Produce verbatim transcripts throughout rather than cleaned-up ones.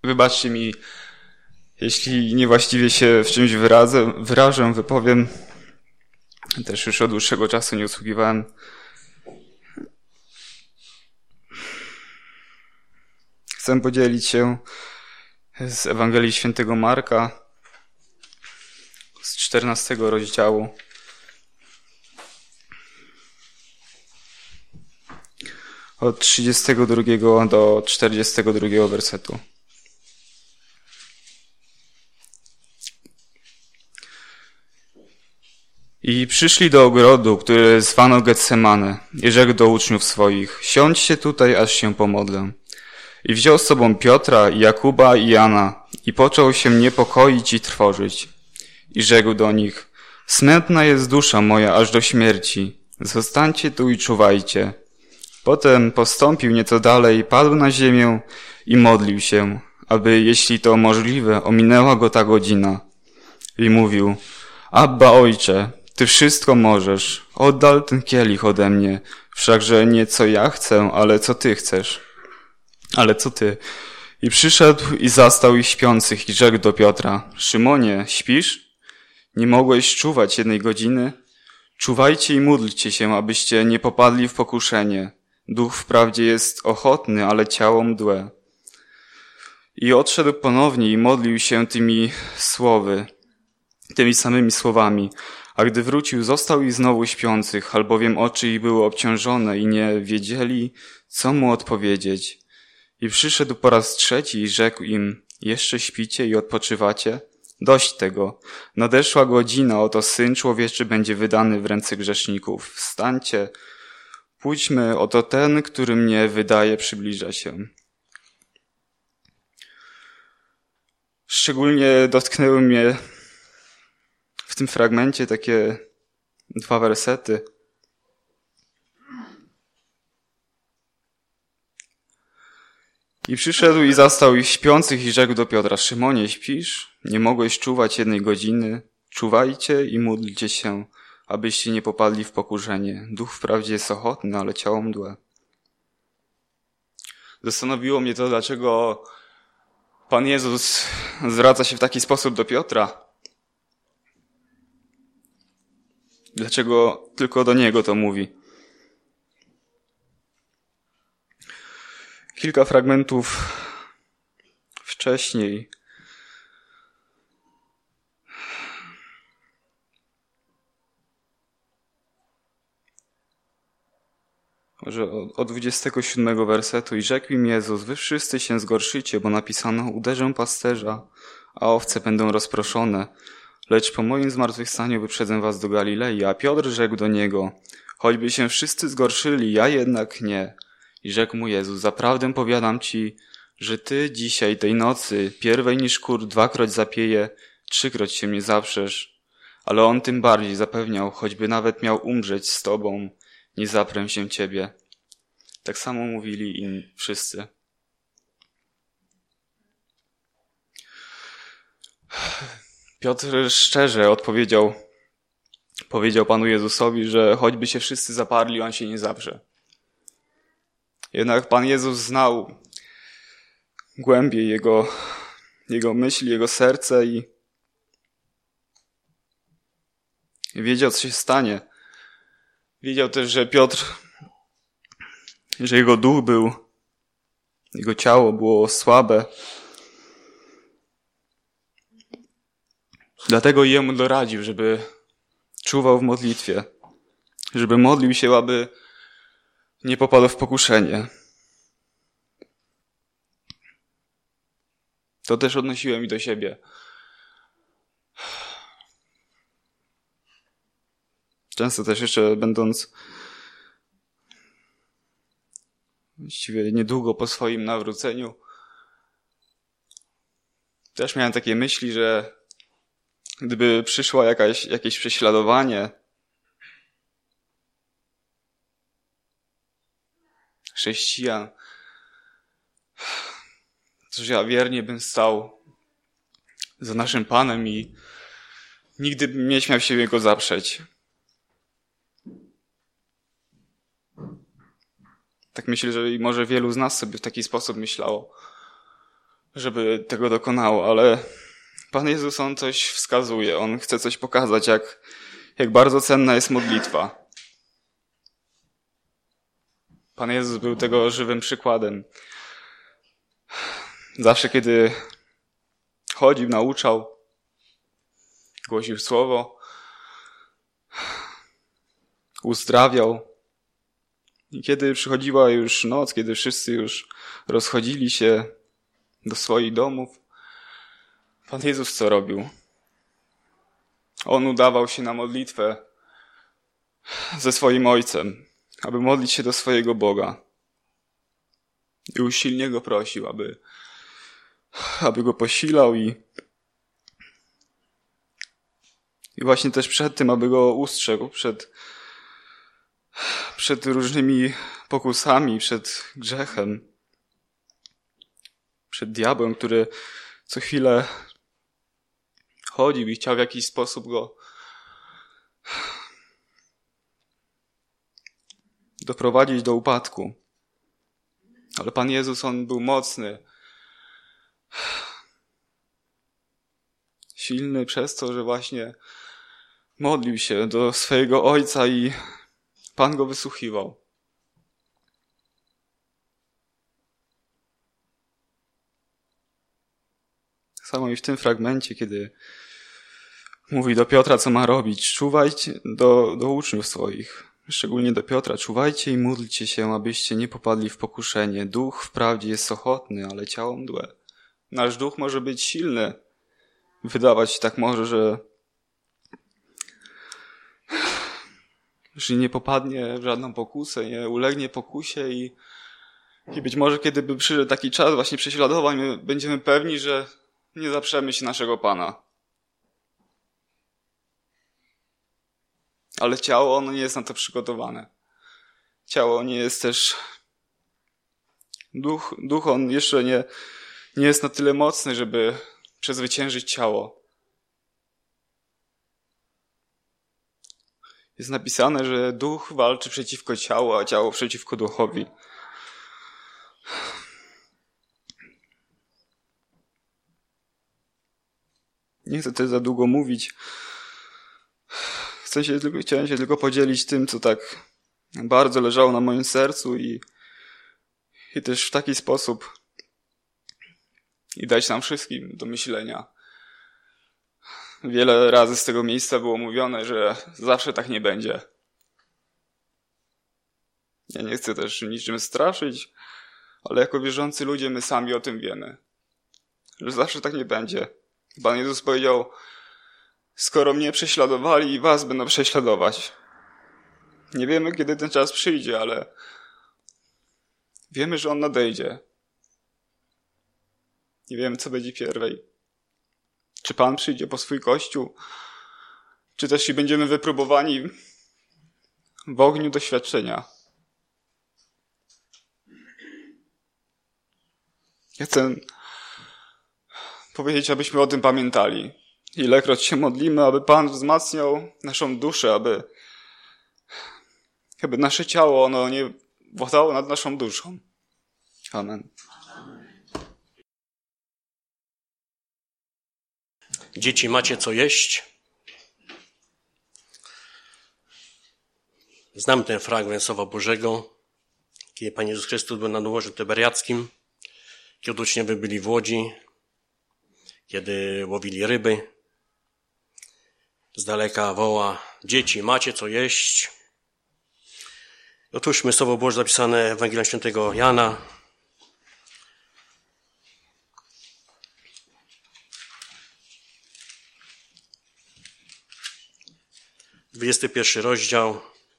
Wybaczcie mi, jeśli niewłaściwie się w czymś wyrazę, wyrażę, wypowiem. Też już od dłuższego czasu nie usługiwałem. Chcę podzielić się z Ewangelii Świętego Marka z czternastego rozdziału. Od trzydziestego drugiego do czterdziestego drugiego wersetu. I przyszli do ogrodu, który zwano Getsemane, i rzekł do uczniów swoich: siądźcie tutaj, aż się pomodlę. I wziął z sobą Piotra, i Jakuba i Jana, i począł się niepokoić i trwożyć. I rzekł do nich: smętna jest dusza moja aż do śmierci, zostańcie tu i czuwajcie. Potem postąpił nieco dalej, padł na ziemię i modlił się, aby, jeśli to możliwe, ominęła go ta godzina. I mówił: Abba, Ojcze, Ty wszystko możesz, oddal ten kielich ode mnie, wszakże nie co ja chcę, ale co Ty chcesz. Ale co Ty? I przyszedł i zastał ich śpiących i rzekł do Piotra: Szymonie, śpisz? Nie mogłeś czuwać jednej godziny? Czuwajcie i módlcie się, abyście nie popadli w pokuszenie. Duch wprawdzie jest ochotny, ale ciało mdłe. I odszedł ponownie i modlił się tymi słowy, tymi samymi słowami. A gdy wrócił, został ich znowu śpiących, albowiem oczy ich były obciążone i nie wiedzieli, co mu odpowiedzieć. I przyszedł po raz trzeci i rzekł im: jeszcze śpicie i odpoczywacie? Dość tego. Nadeszła godzina, oto Syn Człowieczy będzie wydany w ręce grzeszników. Wstańcie, pójdźmy, oto ten, który mnie wydaje, przybliża się. Szczególnie dotknęły mnie w tym fragmencie takie dwa wersety. I przyszedł i zastał ich śpiących i rzekł do Piotra: Szymonie, śpisz? Nie mogłeś czuwać jednej godziny? Czuwajcie i módlcie się, abyście nie popadli w pokuszenie. Duch wprawdzie jest ochotny, ale ciało mdłe. Zastanowiło mnie to, dlaczego Pan Jezus zwraca się w taki sposób do Piotra. Dlaczego tylko do niego to mówi? Kilka fragmentów wcześniej może od dwudziestego siódmego wersetu. I rzekł im Jezus: wy wszyscy się zgorszycie, bo napisano: uderzę pasterza, a owce będą rozproszone. Lecz po moim zmartwychwstaniu wyprzedzę was do Galilei. A Piotr rzekł do niego: choćby się wszyscy zgorszyli, ja jednak nie. I rzekł mu Jezus: zaprawdę powiadam ci, że ty dzisiaj, tej nocy, pierwej niż kur dwakroć zapieje, trzykroć się mnie zaprzesz. Ale on tym bardziej zapewniał: choćby nawet miał umrzeć z tobą, nie zaprę się ciebie. Tak samo mówili im wszyscy. Piotr szczerze odpowiedział, powiedział Panu Jezusowi, że choćby się wszyscy zaparli, on się nie zaprze. Jednak Pan Jezus znał głębiej jego, jego myśli, jego serce i wiedział, co się stanie. Wiedział też, że Piotr, że jego duch był, jego ciało było słabe. Dlatego jemu doradził, żeby czuwał w modlitwie, żeby modlił się, aby nie popadł w pokuszenie. To też odnosiłem i do siebie. Często też jeszcze będąc właściwie niedługo po swoim nawróceniu, też miałem takie myśli, że gdyby przyszło jakaś, jakieś prześladowanie, chrześcijan, to ja wiernie bym stał za naszym Panem i nigdy bym nie śmiał się Jego zaprzeć. Tak myślę, że i może wielu z nas sobie w taki sposób myślało. żeby tego dokonało, ale Pan Jezus, On coś wskazuje, On chce coś pokazać, jak, jak bardzo cenna jest modlitwa. Pan Jezus był tego żywym przykładem. Zawsze, kiedy chodził, nauczał, głosił słowo, uzdrawiał. I kiedy przychodziła już noc, kiedy wszyscy już rozchodzili się do swoich domów, Pan Jezus co robił? On udawał się na modlitwę ze swoim Ojcem, aby modlić się do swojego Boga. I usilnie Go prosił, aby, aby Go posilał i, i właśnie też przed tym, aby Go ustrzegł przed, przed różnymi pokusami, przed grzechem, przed diabłem, który co chwilę chodził i chciał w jakiś sposób Go doprowadzić do upadku. Ale Pan Jezus, On był mocny, silny przez to, że właśnie modlił się do swojego Ojca i Pan Go wysłuchiwał. Samo i w tym fragmencie, kiedy mówi do Piotra, co ma robić. Czuwajcie do, do uczniów swoich, szczególnie do Piotra. Czuwajcie i módlcie się, abyście nie popadli w pokuszenie. Duch wprawdzie jest ochotny, ale ciało mdłe. Nasz duch może być silny. Wydawać się tak może, że, że nie popadnie w żadną pokusę, nie ulegnie pokusie i, i być może kiedy by przyszedł taki czas właśnie prześladowań, my będziemy pewni, że nie zaprzemy się naszego Pana. Ale ciało, ono nie jest na to przygotowane. Ciało nie jest też... Duch, duch on jeszcze nie, nie jest na tyle mocny, żeby przezwyciężyć ciało. Jest napisane, że duch walczy przeciwko ciału, a ciało przeciwko duchowi. Nie chcę też za długo mówić. Chcę się tylko, chciałem się tylko podzielić tym, co tak bardzo leżało na moim sercu i, i też w taki sposób i dać nam wszystkim do myślenia. Wiele razy z tego miejsca było mówione, że zawsze tak nie będzie. Ja nie chcę też niczym straszyć, ale jako wierzący ludzie my sami o tym wiemy, że zawsze tak nie będzie. Pan Jezus powiedział: skoro mnie prześladowali, i was będą prześladować. Nie wiemy, kiedy ten czas przyjdzie, ale wiemy, że on nadejdzie. Nie wiemy, co będzie pierwej. Czy Pan przyjdzie po swój Kościół, czy też i będziemy wypróbowani w ogniu doświadczenia. Ja chcę powiedzieć, abyśmy o tym pamiętali. Ilekroć się modlimy, aby Pan wzmacniał naszą duszę, aby, aby nasze ciało ono nie władało nad naszą duszą. Amen. Dzieci, macie co jeść? Znam ten fragment Słowa Bożego, kiedy Pan Jezus Chrystus był na dworze tyberiackim, kiedy uczniowie byli w łodzi, kiedy łowili ryby. Z daleka woła: dzieci, macie co jeść? Otwórzmy Słowo Boże zapisane w Ewangelii Świętego Jana. dwudziesty pierwszy rozdział.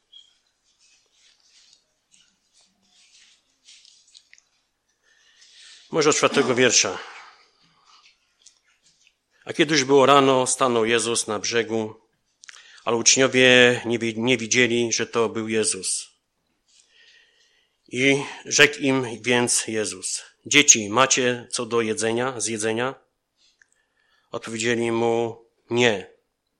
Może od czwartego wiersza. A kiedy już było rano, stanął Jezus na brzegu, ale uczniowie nie, nie widzieli, że to był Jezus. I rzekł im więc Jezus: dzieci, macie co do jedzenia, z jedzenia? Odpowiedzieli mu: nie.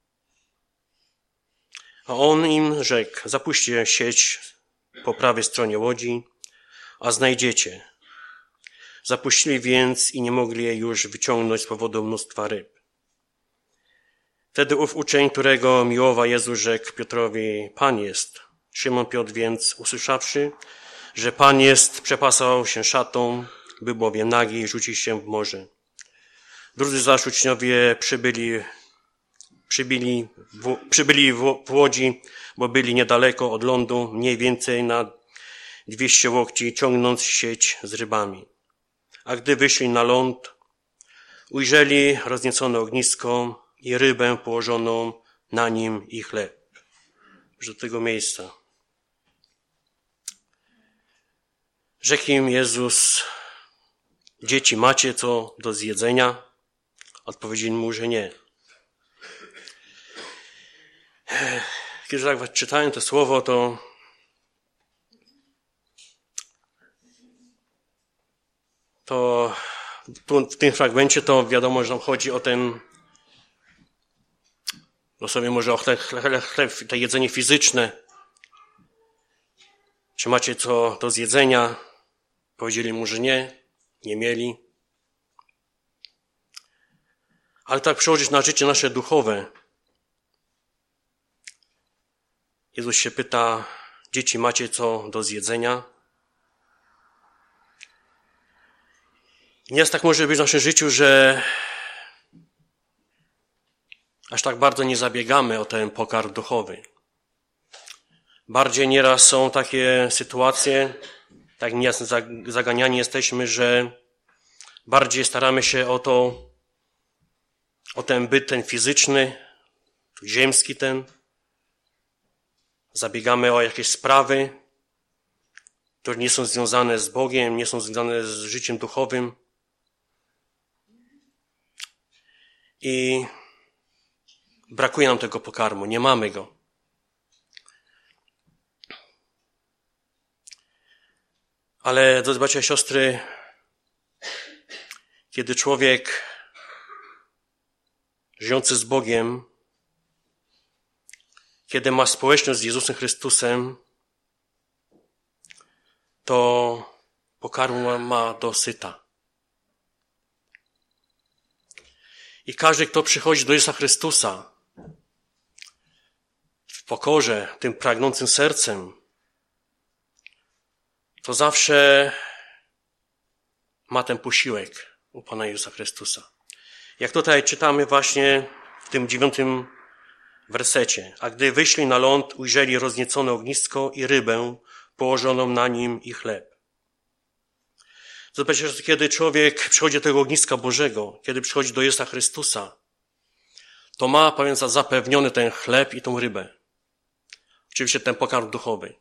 A on im rzekł: zapuśćcie sieć po prawej stronie łodzi, a znajdziecie. Zapuścili więc i nie mogli jej już wyciągnąć z powodu mnóstwa ryb. Wtedy ów uczeń, którego miłował Jezus, rzekł Piotrowi: Pan jest. Szymon Piotr więc, usłyszawszy, że Pan jest, przepasał się szatą, był bowiem nagi i rzucił się w morze. Drudzy zaś uczniowie przybyli, przybyli, w, przybyli w, w łodzi, bo byli niedaleko od lądu, mniej więcej na dwieście łokci, ciągnąc sieć z rybami. A gdy wyszli na ląd, ujrzeli rozniecone ognisko i rybę położoną na nim i chleb. Do tego miejsca. Rzekł im Jezus: dzieci, macie co do zjedzenia? Odpowiedzieli mu, że nie. Kiedy tak czytałem to słowo, to to tu, w tym fragmencie to wiadomo, że nam chodzi o ten dosłownie może o chleb, chleb, chleb, to jedzenie fizyczne. Czy macie co do zjedzenia? Powiedzieli mu, że nie, nie mieli. Ale tak przełożyć na życie nasze duchowe. Jezus się pyta: dzieci, macie co do zjedzenia? I nieraz tak może być w naszym życiu, że aż tak bardzo nie zabiegamy o ten pokarm duchowy. Bardziej nieraz są takie sytuacje, tak niejasno zaganiani jesteśmy, że bardziej staramy się o to, o ten byt, ten fizyczny, ziemski ten. Zabiegamy o jakieś sprawy, które nie są związane z Bogiem, nie są związane z życiem duchowym. I brakuje nam tego pokarmu, nie mamy go. Ale, drodzy bracia i siostry, kiedy człowiek żyjący z Bogiem, kiedy ma społeczność z Jezusem Chrystusem, to pokarmu ma dosyta. I każdy, kto przychodzi do Jezusa Chrystusa w pokorze, tym pragnącym sercem, to zawsze ma ten posiłek u Pana Jezusa Chrystusa. Jak tutaj czytamy właśnie w tym dziewiątym wersecie. A gdy wyszli na ląd, ujrzeli rozniecone ognisko i rybę położoną na nim i chleb. Zobaczcie, że kiedy człowiek przychodzi do tego ogniska Bożego, kiedy przychodzi do Jezusa Chrystusa, to ma, powiem, zapewniony ten chleb i tą rybę. Oczywiście ten pokarm duchowy.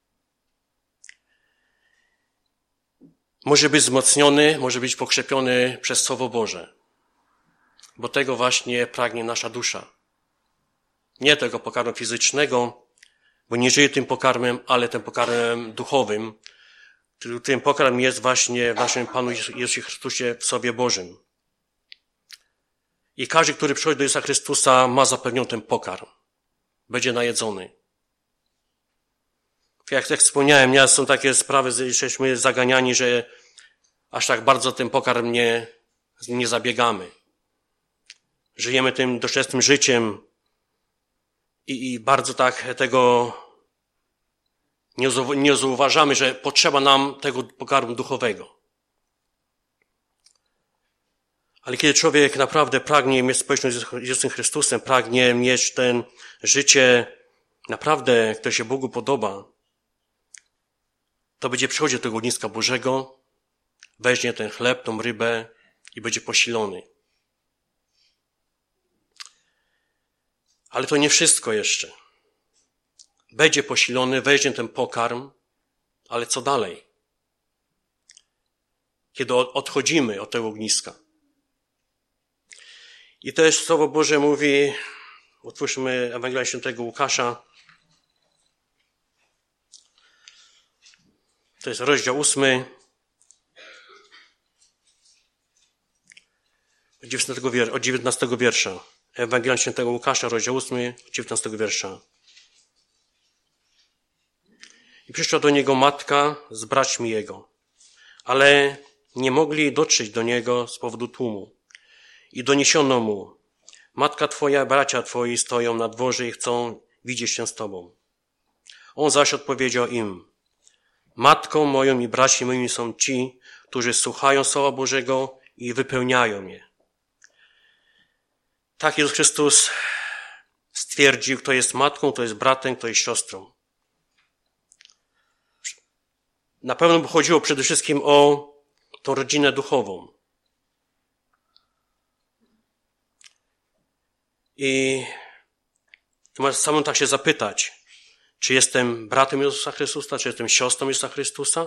Może być wzmocniony, może być pokrzepiony przez Słowo Boże. Bo tego właśnie pragnie nasza dusza. Nie tego pokarmu fizycznego, bo nie żyje tym pokarmem, ale tym pokarmem duchowym. Tym pokarm jest właśnie w naszym Panu Jezusie Chrystusie, w Słowie Bożym. I każdy, który przychodzi do Jezusa Chrystusa, ma zapewniony ten pokarm. Będzie najedzony. Jak, jak wspomniałem, nie, są takie sprawy, że jesteśmy zaganiani, że aż tak bardzo ten pokarm nie, nie zabiegamy. Żyjemy tym doczesnym życiem i, i bardzo tak tego nie, nie zauważamy, że potrzeba nam tego pokarmu duchowego. Ale kiedy człowiek naprawdę pragnie mieć społeczność z Jezusem Chrystusem, pragnie mieć ten życie naprawdę, które się Bogu podoba, to będzie przychodził do tego ogniska Bożego, weźmie ten chleb, tą rybę i będzie posilony. Ale to nie wszystko jeszcze. Będzie posilony, weźmie ten pokarm, ale co dalej? Kiedy odchodzimy od tego ogniska. I też Słowo Boże mówi, otwórzmy Ewangelię Świętego Łukasza, to jest rozdział ósmy, od dziewiętnastego wiersza. Ewangelia Świętego Łukasza, rozdział ósmy, dziewiętnastego wiersza. I przyszła do niego matka z braćmi jego. Ale nie mogli dotrzeć do niego z powodu tłumu. I doniesiono mu: matka twoja, bracia twoi stoją na dworze i chcą widzieć się z tobą. On zaś odpowiedział im: matką moją i braćmi moimi są ci, którzy słuchają Słowa Bożego i wypełniają je. Tak Jezus Chrystus stwierdził, kto jest matką, kto jest bratem, kto jest siostrą. Na pewno chodziło przede wszystkim o tą rodzinę duchową. I samym tak się zapytać, czy jestem bratem Jezusa Chrystusa, czy jestem siostrą Jezusa Chrystusa?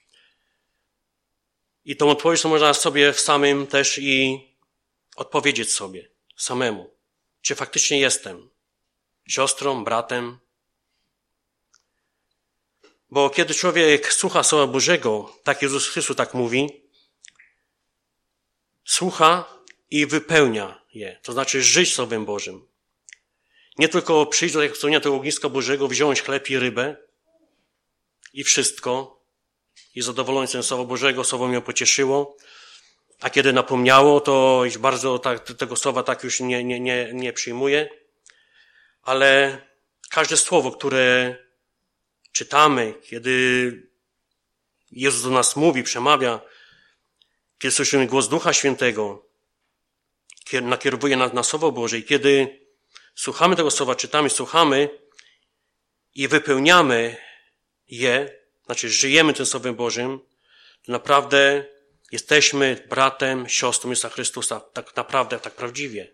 I tą odpowiedź to można sobie w samym też i odpowiedzieć sobie, samemu. Czy faktycznie jestem siostrą, bratem? Bo kiedy człowiek słucha Słowa Bożego, tak Jezus Chrystus tak mówi, słucha i wypełnia je. To znaczy żyć Słowem Bożym. Nie tylko przyjść do tego ogniska Bożego, wziąć chleb i rybę i wszystko i zadowolony z Słowa Bożego, Słowo mnie pocieszyło, a kiedy napomniało, to już bardzo tak, tego słowa tak już nie, nie, nie, nie przyjmuję, ale każde słowo, które czytamy, kiedy Jezus do nas mówi, przemawia, kiedy słyszymy głos Ducha Świętego, kiedy nakierowuje nas na Słowo Boże i kiedy słuchamy tego słowa, czytamy, słuchamy i wypełniamy je, znaczy żyjemy tym Słowem Bożym, to naprawdę jesteśmy bratem, siostrą Jezusa Chrystusa, tak naprawdę, tak prawdziwie.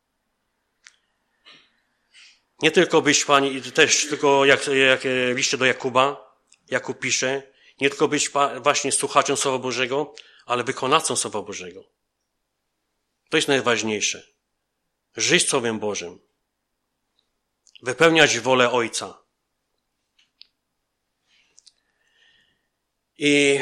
Nie tylko być, Pani, też tylko jak, jak w liście do Jakuba, Jakub pisze, nie tylko być właśnie słuchaczem Słowa Bożego, ale wykonawcą Słowa Bożego. To jest najważniejsze. Żyć Słowem Bożym. Wypełniać wolę Ojca. I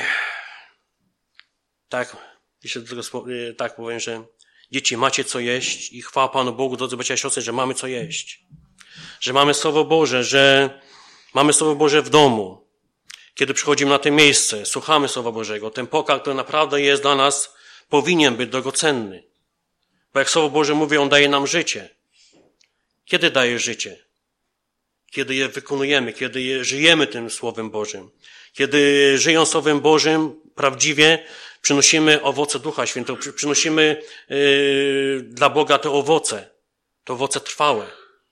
tak, jeszcze do tego tak powiem, że dzieci, macie co jeść i chwała Panu Bogu, drodzy bracia i siostry, że mamy co jeść. Że mamy Słowo Boże, że mamy Słowo Boże w domu. Kiedy przychodzimy na to miejsce, słuchamy Słowa Bożego, ten pokarm, który naprawdę jest dla nas, powinien być drogocenny. Bo jak Słowo Boże mówi, On daje nam życie. Kiedy daje życie? Kiedy je wykonujemy, kiedy je żyjemy tym Słowem Bożym. Kiedy żyjąc Słowem Bożym prawdziwie przynosimy owoce Ducha Świętego, przynosimy yy, dla Boga te owoce, te owoce trwałe.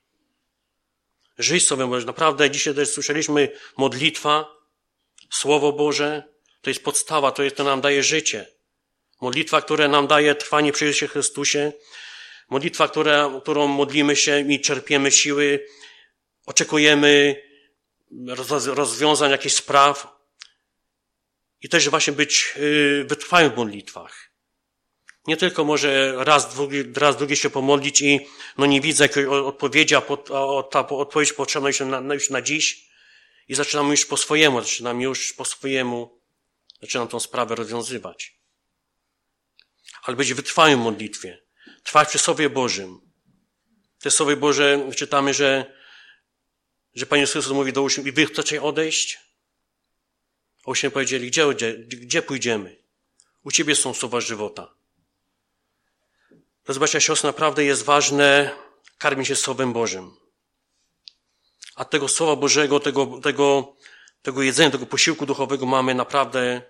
Żyć Słowem Bożym. Naprawdę dzisiaj też słyszeliśmy modlitwa, Słowo Boże, to jest podstawa, to, jest, to nam daje życie. Modlitwa, która nam daje trwanie przy Jezusie Chrystusie. Modlitwa, która, którą modlimy się i czerpiemy siły. Oczekujemy rozwiązań jakichś spraw. I też właśnie być wytrwałym w modlitwach. Nie tylko może raz, drugi, raz, drugi się pomodlić i no nie widzę jakiejś odpowiedzi, a, po, a ta odpowiedź potrzebna już na, już na dziś i zaczynam już po swojemu, zaczynam już po swojemu, zaczynam tą sprawę rozwiązywać. Ale być wytrwałym w modlitwie. Trwać przy Słowie Bożym. W tej Słowie Boże czytamy, że, że Pan Jezus Chrystus mówi do uczniów: i wy chcecie odejść? A uczniowie powiedzieli: gdzie, gdzie, gdzie pójdziemy? U Ciebie są słowa żywota. Drodzy bracia i siostry, naprawdę jest ważne karmić się Słowem Bożym. A tego Słowa Bożego, tego, tego, tego jedzenia, tego posiłku duchowego mamy naprawdę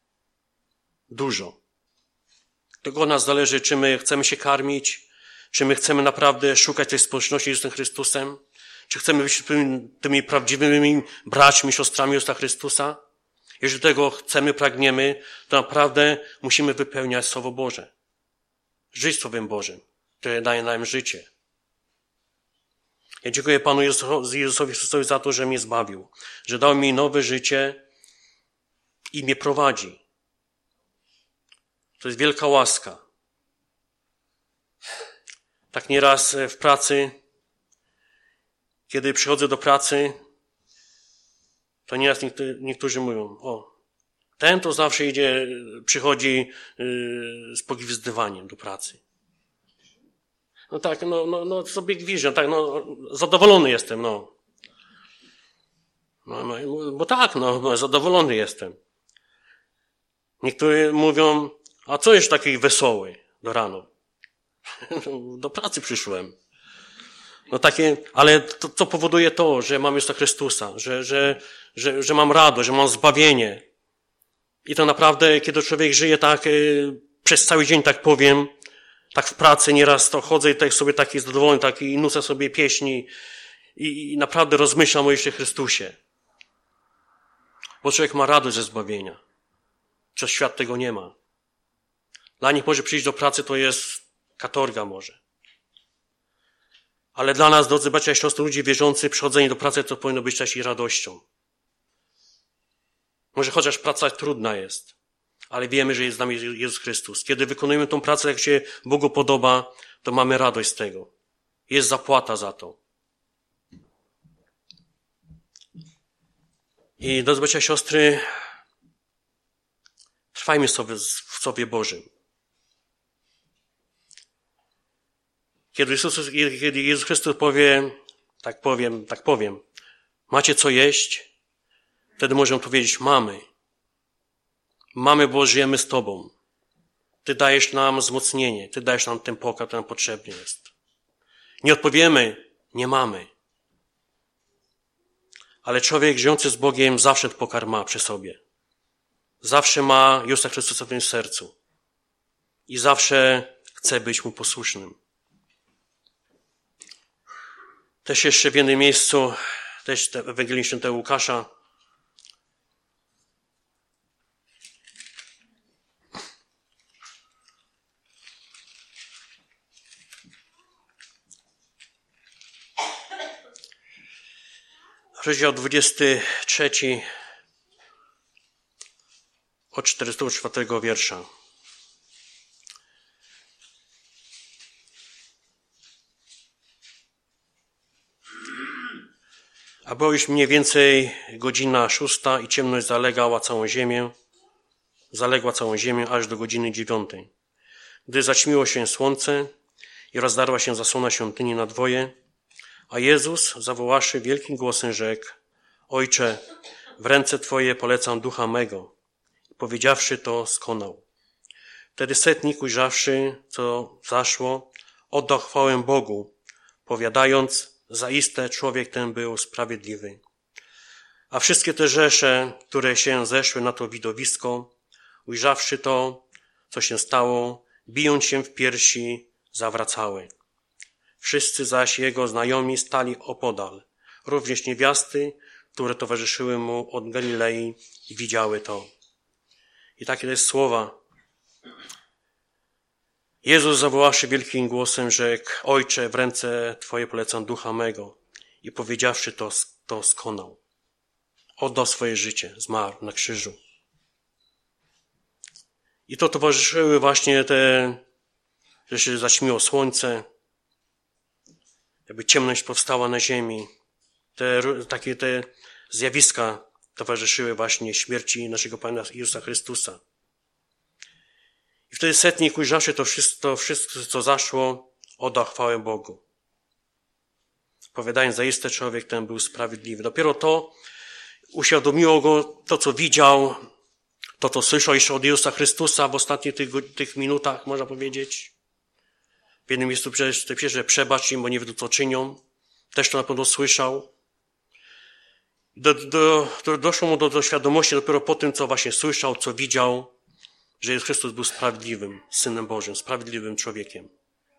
dużo. Tego od nas zależy, czy my chcemy się karmić, czy my chcemy naprawdę szukać tej społeczności z Jezusem Chrystusem, czy chcemy być tymi, tymi prawdziwymi braćmi, siostrami Jezusa Chrystusa. Jeżeli tego chcemy, pragniemy, to naprawdę musimy wypełniać Słowo Boże. Żyć Słowem Bożym, które daje nam życie. Ja dziękuję Panu Jezusowi Chrystusowi za to, że mnie zbawił, że dał mi nowe życie i mnie prowadzi. To jest wielka łaska. Tak nieraz w pracy, kiedy przychodzę do pracy, to nieraz niektórzy mówią: o, ten to zawsze idzie, przychodzi z pogwizdywaniem do pracy. No tak, no, no, no sobie gwiżdżę, tak, no, zadowolony jestem, no. no. No, bo tak, no, zadowolony jestem. Niektórzy mówią, a co jest taki wesoły do rano? Do pracy przyszłem. No takie, ale to, to powoduje to, że mam Jezusa Chrystusa, że, że, że, że mam radość, że mam zbawienie. I to naprawdę, kiedy człowiek żyje tak yy, przez cały dzień, tak powiem, tak w pracy nieraz to chodzę i tak sobie taki zadowolony, taki nucę sobie pieśni i, i naprawdę rozmyślam o Jezusie Chrystusie. Bo człowiek ma radość ze zbawienia. Przez świat tego nie ma. Dla nich może przyjść do pracy, to jest katorga może. Ale dla nas, drodzy bracia i siostry, ludzie wierzący, przychodzenie do pracy to powinno być też i radością. Może chociaż praca trudna jest, ale wiemy, że jest z nami Jezus Chrystus. Kiedy wykonujemy tą pracę, jak się Bogu podoba, to mamy radość z tego. Jest zapłata za to. I drodzy bracia i siostry, trwajmy sobie w Słowie Bożym. Kiedy Jezus, kiedy Jezus Chrystus powie, tak powiem, tak powiem, macie co jeść? Wtedy możemy powiedzieć, mamy. Mamy, bo żyjemy z Tobą. Ty dajesz nam wzmocnienie, Ty dajesz nam ten pokarm, który nam potrzebny jest. Nie odpowiemy, nie mamy. Ale człowiek żyjący z Bogiem zawsze ten pokarm ma przy sobie. Zawsze ma Jezusa Chrystusa w tym sercu. I zawsze chce być Mu posłusznym. Też jeszcze w jednym miejscu, też w Ewangelii Świętego Łukasza, rozdział dwudziesty trzeci od czterdziestego czwartego wiersza. A była już mniej więcej godzina szósta i ciemność zalegała całą ziemię, zaległa całą ziemię aż do godziny dziewiątej. Gdy zaćmiło się słońce i rozdarła się zasłona świątyni na dwoje, a Jezus, zawoławszy wielkim głosem, rzekł: Ojcze, w ręce Twoje polecam ducha mego. I powiedziawszy to, skonał. Wtedy setnik, ujrzawszy, co zaszło, oddał chwałę Bogu, powiadając: zaiste człowiek ten był sprawiedliwy. A wszystkie te rzesze, które się zeszły na to widowisko, ujrzawszy to, co się stało, bijąc się w piersi, zawracały. Wszyscy zaś jego znajomi stali opodal, również niewiasty, które towarzyszyły mu od Galilei i widziały to. I takie jest słowa. Jezus, zawoławszy wielkim głosem, rzekł: Ojcze, w ręce Twoje polecam ducha mego. I powiedziawszy to, to skonał. Oddał swoje życie, zmarł na krzyżu. I to towarzyszyły właśnie te, że się zaćmiło słońce, jakby ciemność powstała na ziemi. Te, takie te zjawiska towarzyszyły właśnie śmierci naszego Pana Jezusa Chrystusa. I wtedy setnik, ujrzawszy to wszystko, to wszystko, co zaszło, oddał chwałę Bogu. Powiadając, zaiste człowiek ten był sprawiedliwy. Dopiero to uświadomiło go, to co widział, to co słyszał jeszcze od Jezusa Chrystusa w ostatnich tych, tych minutach, można powiedzieć. W jednym miejscu przecież, że przebacz im, bo nie wiedzą, co czynią. Też to na pewno słyszał. Do, do, do, doszło mu do, do świadomości dopiero po tym, co właśnie słyszał, co widział, że Jezus Chrystus był sprawiedliwym Synem Bożym, sprawiedliwym człowiekiem.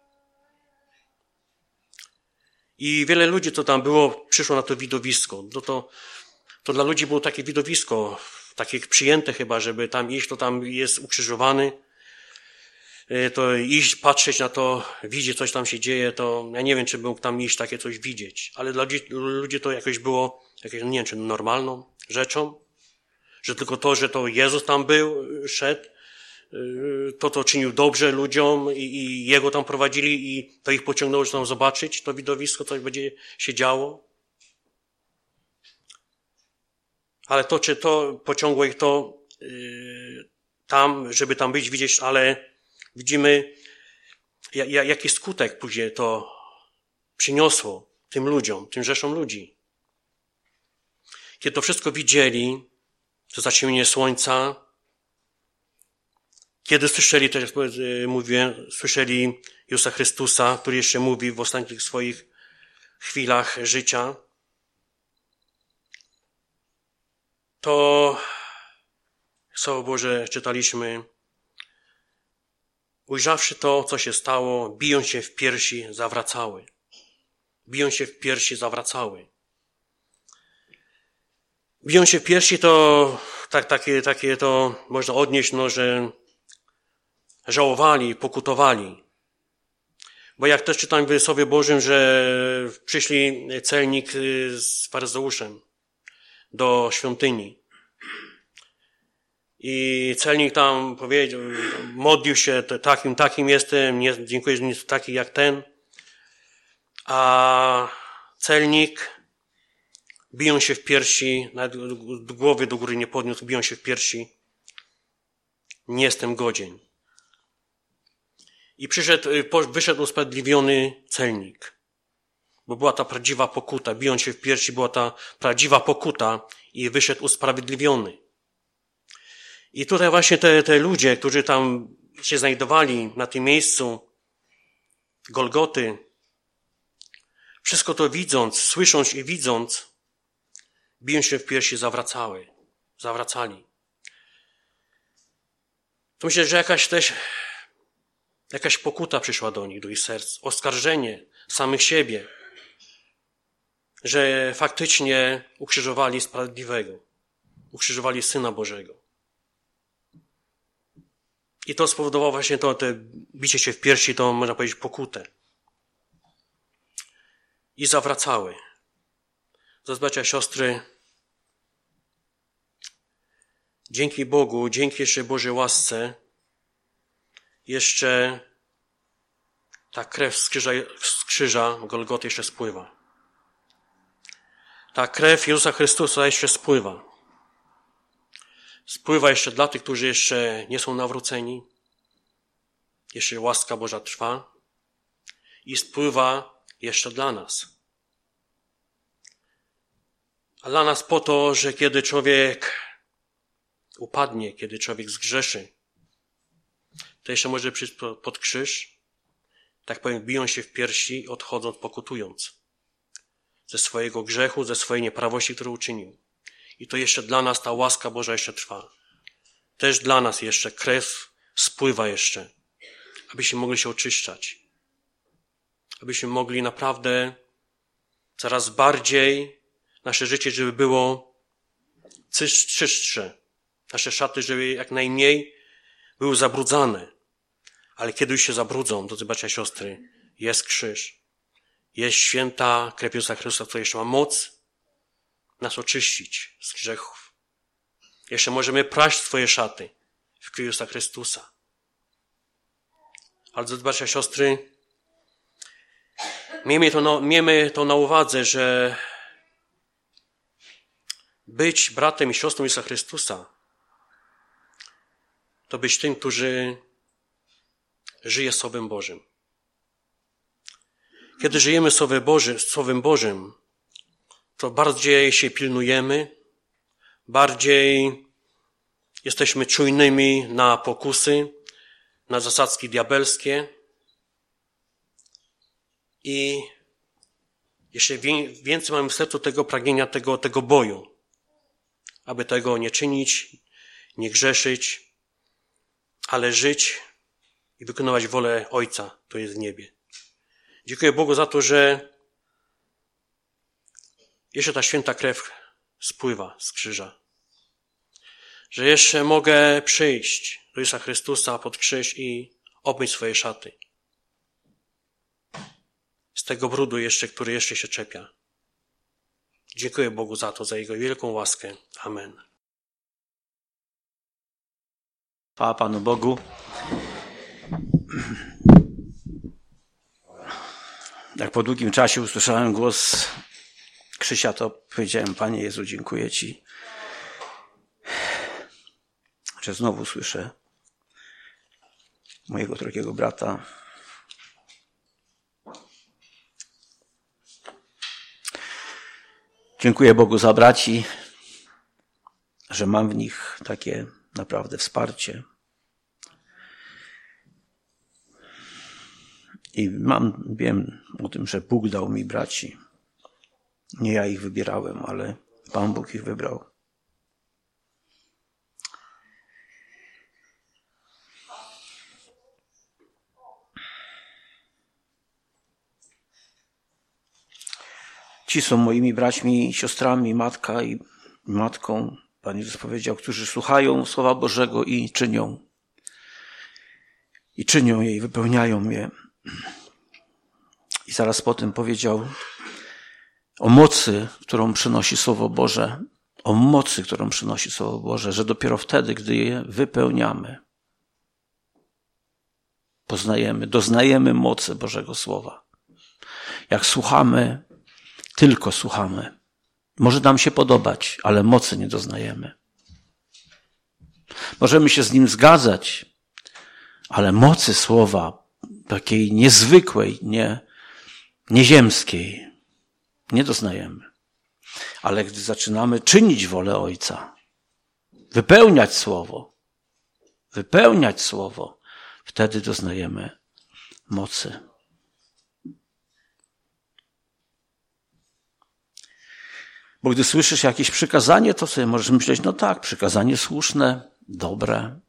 I wiele ludzi, co tam było, przyszło na to widowisko. No to, to dla ludzi było takie widowisko, takie przyjęte chyba, żeby tam iść, to tam jest ukrzyżowany, to iść, patrzeć na to, widzieć, coś tam się dzieje, to ja nie wiem, czy mógł tam iść takie coś widzieć, ale dla ludzi, ludzi to jakoś było, jakieś, nie wiem, czy normalną rzeczą, że tylko to, że to Jezus tam był, szedł, to, to czynił dobrze ludziom i, i Jego tam prowadzili i to ich pociągnęło, że tam zobaczyć to widowisko, co będzie się działo. Ale to, czy to pociągło ich to yy, tam, żeby tam być, widzieć, ale widzimy, jaki skutek później to przyniosło tym ludziom, tym rzeszom ludzi. Kiedy to wszystko widzieli, to zaćmienie słońca, Kiedy słyszeli, tak jak mówiłem, słyszeli Jezusa Chrystusa, który jeszcze mówi w ostatnich swoich chwilach życia, to Słowo Boże czytaliśmy, ujrzawszy to, co się stało, biją się w piersi, zawracały. Biją się w piersi, zawracały. Biją się w piersi, to tak, takie, takie to można odnieść, no, że żałowali, pokutowali. Bo jak też czytam w Słowie Bożym, że przyszli celnik z faryzeuszem do świątyni. I celnik tam powiedział, modlił się, takim, takim jestem, nie, dziękuję, że nie jest taki jak ten. A celnik biją się w piersi, nawet głowy do góry nie podniósł, biją się w piersi. Nie jestem godzien. I przyszedł, wyszedł usprawiedliwiony celnik. Bo była ta prawdziwa pokuta. Biją się w piersi, była ta prawdziwa pokuta i wyszedł usprawiedliwiony. I tutaj właśnie te, te ludzie, którzy tam się znajdowali na tym miejscu Golgoty, wszystko to widząc, słysząc i widząc, biją się w piersi, zawracały, zawracali. To myślę, że jakaś też, jakaś pokuta przyszła do nich, do ich serc, oskarżenie samych siebie, że faktycznie ukrzyżowali Sprawiedliwego, ukrzyżowali Syna Bożego. I to spowodowało właśnie to, te bicie się w piersi, to można powiedzieć pokutę. I zawracały. Bracia, siostry, dzięki Bogu, dzięki jeszcze Bożej łasce, jeszcze ta krew z krzyża, z krzyża Golgoty jeszcze spływa. Ta krew Jezusa Chrystusa jeszcze spływa. Spływa jeszcze dla tych, którzy jeszcze nie są nawróceni. Jeszcze łaska Boża trwa. I spływa jeszcze dla nas. A dla nas po to, że kiedy człowiek upadnie, kiedy człowiek zgrzeszy, to jeszcze może przyjść pod krzyż, tak powiem, biją się w piersi, odchodząc, pokutując ze swojego grzechu, ze swojej nieprawości, którą uczynił. I to jeszcze dla nas ta łaska Boża jeszcze trwa. Też dla nas jeszcze krew spływa jeszcze, abyśmy mogli się oczyszczać. Abyśmy mogli naprawdę coraz bardziej nasze życie, żeby było czystsze. Nasze szaty, żeby jak najmniej były zabrudzane. Ale kiedy już się zabrudzą, drodzy bracia i siostry, jest krzyż. Jest święta krew Jezusa Chrystusa, która jeszcze ma moc nas oczyścić z grzechów. Jeszcze możemy praść swoje szaty w krwi Jezusa Chrystusa. Ale drodzy bracia i siostry, miejmy to, na, miejmy to na uwadze, że być bratem i siostrą Jezusa Chrystusa to być tym, którzy żyje Słowem Bożym. Kiedy żyjemy Słowem Bożym, Słowem Bożym, to bardziej się pilnujemy, bardziej jesteśmy czujnymi na pokusy, na zasadzki diabelskie i jeszcze więcej mamy w sercu tego pragnienia, tego, tego boju, aby tego nie czynić, nie grzeszyć, ale żyć i wykonywać wolę Ojca, który jest w niebie. Dziękuję Bogu za to, że jeszcze ta święta krew spływa z krzyża. Że jeszcze mogę przyjść do Jezusa Chrystusa pod krzyż i obmyć swoje szaty. Z tego brudu jeszcze, który jeszcze się czepia. Dziękuję Bogu za to, za Jego wielką łaskę. Amen. Chwała Panu Bogu. Jak po długim czasie usłyszałem głos Krzysia, to powiedziałem: Panie Jezu, dziękuję Ci, że znowu słyszę mojego drogiego brata. Dziękuję Bogu za braci, że mam w nich takie naprawdę wsparcie. I mam, wiem o tym, że Bóg dał mi braci. Nie ja ich wybierałem, ale Pan Bóg ich wybrał. Ci są moimi braćmi, siostrami, matka i matką, Pan Jezus powiedział, którzy słuchają Słowa Bożego i czynią. I czynią je i wypełniają je. I zaraz potem powiedział o mocy, którą przynosi Słowo Boże, o mocy, którą przynosi Słowo Boże, że dopiero wtedy, gdy je wypełniamy, poznajemy, doznajemy mocy Bożego Słowa. Jak słuchamy, tylko słuchamy. Może nam się podobać, ale mocy nie doznajemy. Możemy się z nim zgadzać, ale mocy Słowa, takiej niezwykłej, nie, nieziemskiej, nie doznajemy. Ale gdy zaczynamy czynić wolę Ojca, wypełniać Słowo, wypełniać Słowo, wtedy doznajemy mocy. Bo gdy słyszysz jakieś przykazanie, to sobie możesz myśleć, no tak, przykazanie słuszne, dobre.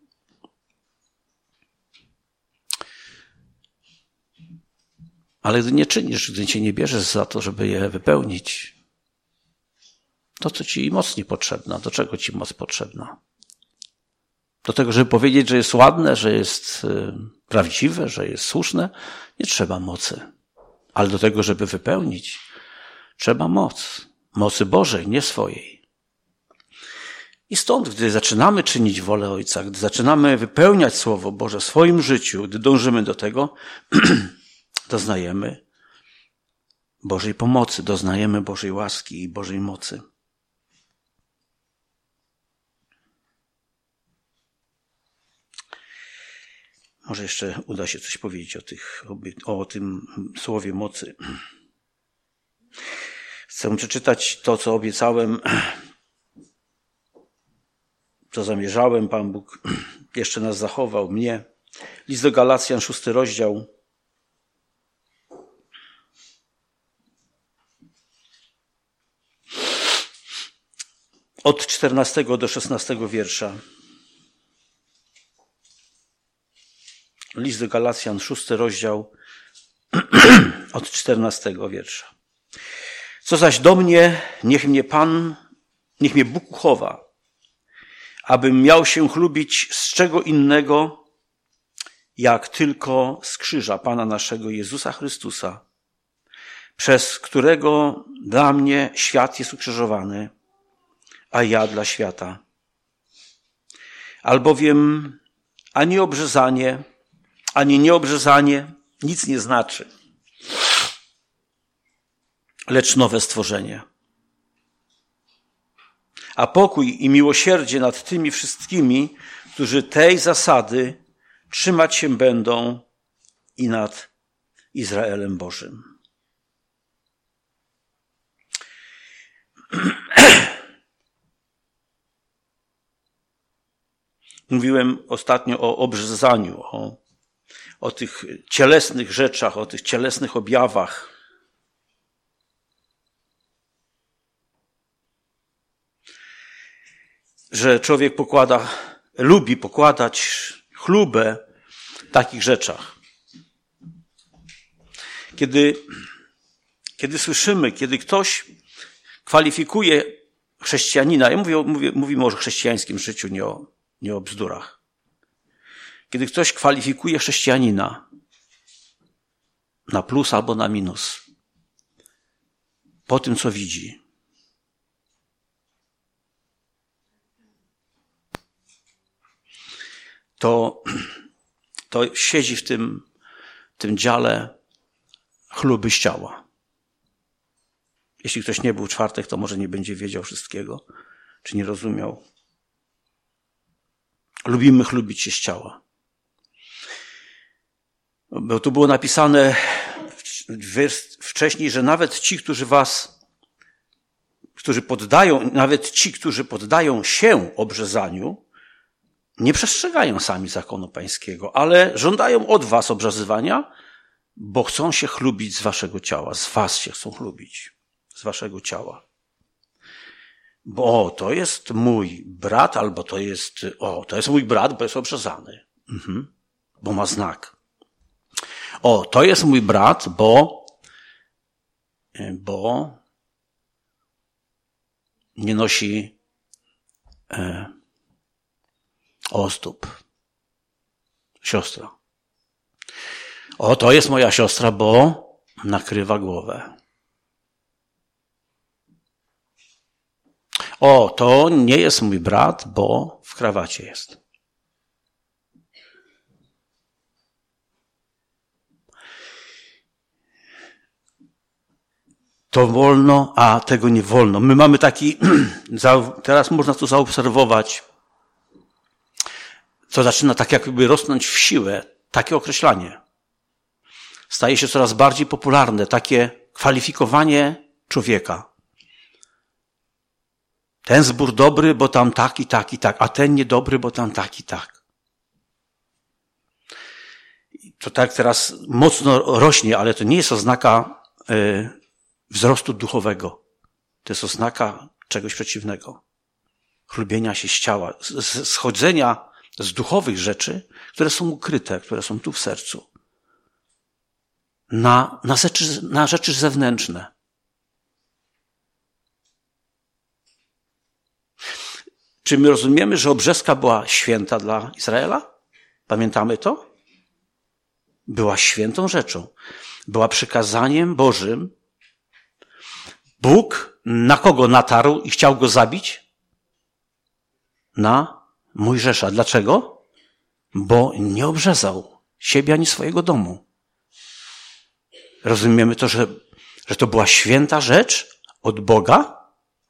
Ale gdy nie czynisz, gdy cię nie bierzesz za to, żeby je wypełnić, to co ci moc nie potrzebna? Do czego ci moc potrzebna? Do tego, żeby powiedzieć, że jest ładne, że jest prawdziwe, że jest słuszne, nie trzeba mocy. Ale do tego, żeby wypełnić, trzeba moc. Mocy Bożej, nie swojej. I stąd, gdy zaczynamy czynić wolę Ojca, gdy zaczynamy wypełniać Słowo Boże w swoim życiu, gdy dążymy do tego, doznajemy Bożej pomocy, doznajemy Bożej łaski i Bożej mocy. Może jeszcze uda się coś powiedzieć o, tych, o tym słowie mocy. Chcę przeczytać to, co obiecałem, co zamierzałem. Pan Bóg jeszcze nas zachował, mnie. List do Galacjan, szósty rozdział. Od czternastego do szesnastego wiersza. List do Galacjan, szósty rozdział, od czternastego wiersza. Co zaś do mnie, niech mnie Pan, niech mnie Bóg uchowa, abym miał się chlubić z czego innego, jak tylko z krzyża Pana naszego Jezusa Chrystusa, przez którego dla mnie świat jest ukrzyżowany, a ja dla świata. Albowiem ani obrzezanie, ani nieobrzezanie nic nie znaczy, lecz nowe stworzenie. A pokój i miłosierdzie nad tymi wszystkimi, którzy tej zasady trzymać się będą, i nad Izraelem Bożym. Mówiłem ostatnio o obrzezaniu, o, o tych cielesnych rzeczach, o tych cielesnych objawach. Że człowiek pokłada, lubi pokładać chlubę w takich rzeczach. Kiedy, kiedy słyszymy, kiedy ktoś kwalifikuje chrześcijanina, ja mówię, mówię, mówimy o chrześcijańskim życiu, nie o, nie o bzdurach. Kiedy ktoś kwalifikuje chrześcijanina na plus albo na minus, po tym, co widzi, to, to siedzi w tym, tym dziale chluby z ciała. Jeśli ktoś nie był w czwartek, to może nie będzie wiedział wszystkiego, czy nie rozumiał. Lubimy chlubić się z ciała. Bo tu było napisane wcześniej, że nawet ci, którzy was, którzy poddają, nawet ci, którzy poddają się obrzezaniu, nie przestrzegają sami zakonu pańskiego, ale żądają od was obrzezywania bo chcą się chlubić z waszego ciała, z was się chcą chlubić, z waszego ciała. Bo o, to jest mój brat, albo to jest, o, to jest mój brat, bo jest obrzezany. Mhm. Bo ma znak. O, to jest mój brat, bo, bo nie nosi e, ozdób. Siostra. O, to jest moja siostra, bo nakrywa głowę. O, to nie jest mój brat, bo w krawacie jest. To wolno, a tego nie wolno. My mamy taki, teraz można to zaobserwować, co zaczyna tak jakby rosnąć w siłę, takie określanie. Staje się coraz bardziej popularne, takie kwalifikowanie człowieka. Ten zbór dobry, bo tam tak i tak i tak, a ten niedobry, bo tam tak i tak. To tak teraz mocno rośnie, ale to nie jest oznaka y, wzrostu duchowego. To jest oznaka czegoś przeciwnego. Chlubienia się z ciała, z, schodzenia z duchowych rzeczy, które są ukryte, które są tu w sercu. Na, na, rzeczy, na rzeczy zewnętrzne. Czy my rozumiemy, że obrzeska była święta dla Izraela? Pamiętamy to? Była świętą rzeczą. Była przykazaniem Bożym. Bóg na kogo natarł i chciał go zabić? Na Mojżesza. Dlaczego? Bo nie obrzezał siebie ani swojego domu. Rozumiemy to, że, że to była święta rzecz od Boga?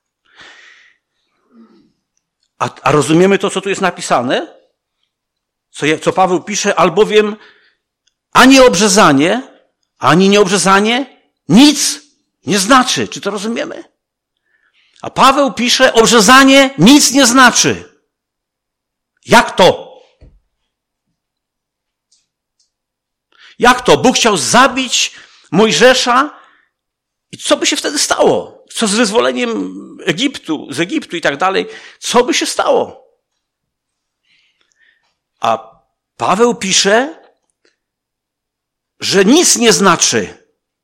A, a rozumiemy to, co tu jest napisane? Co, co Paweł pisze, albowiem ani obrzezanie, ani nieobrzezanie nic nie znaczy. Czy to rozumiemy? A Paweł pisze, obrzezanie nic nie znaczy. Jak to? Jak to? Bóg chciał zabić Mojżesza i co by się wtedy stało? Co z wyzwoleniem Egiptu, z Egiptu i tak dalej? Co by się stało? A Paweł pisze, że nic nie znaczy.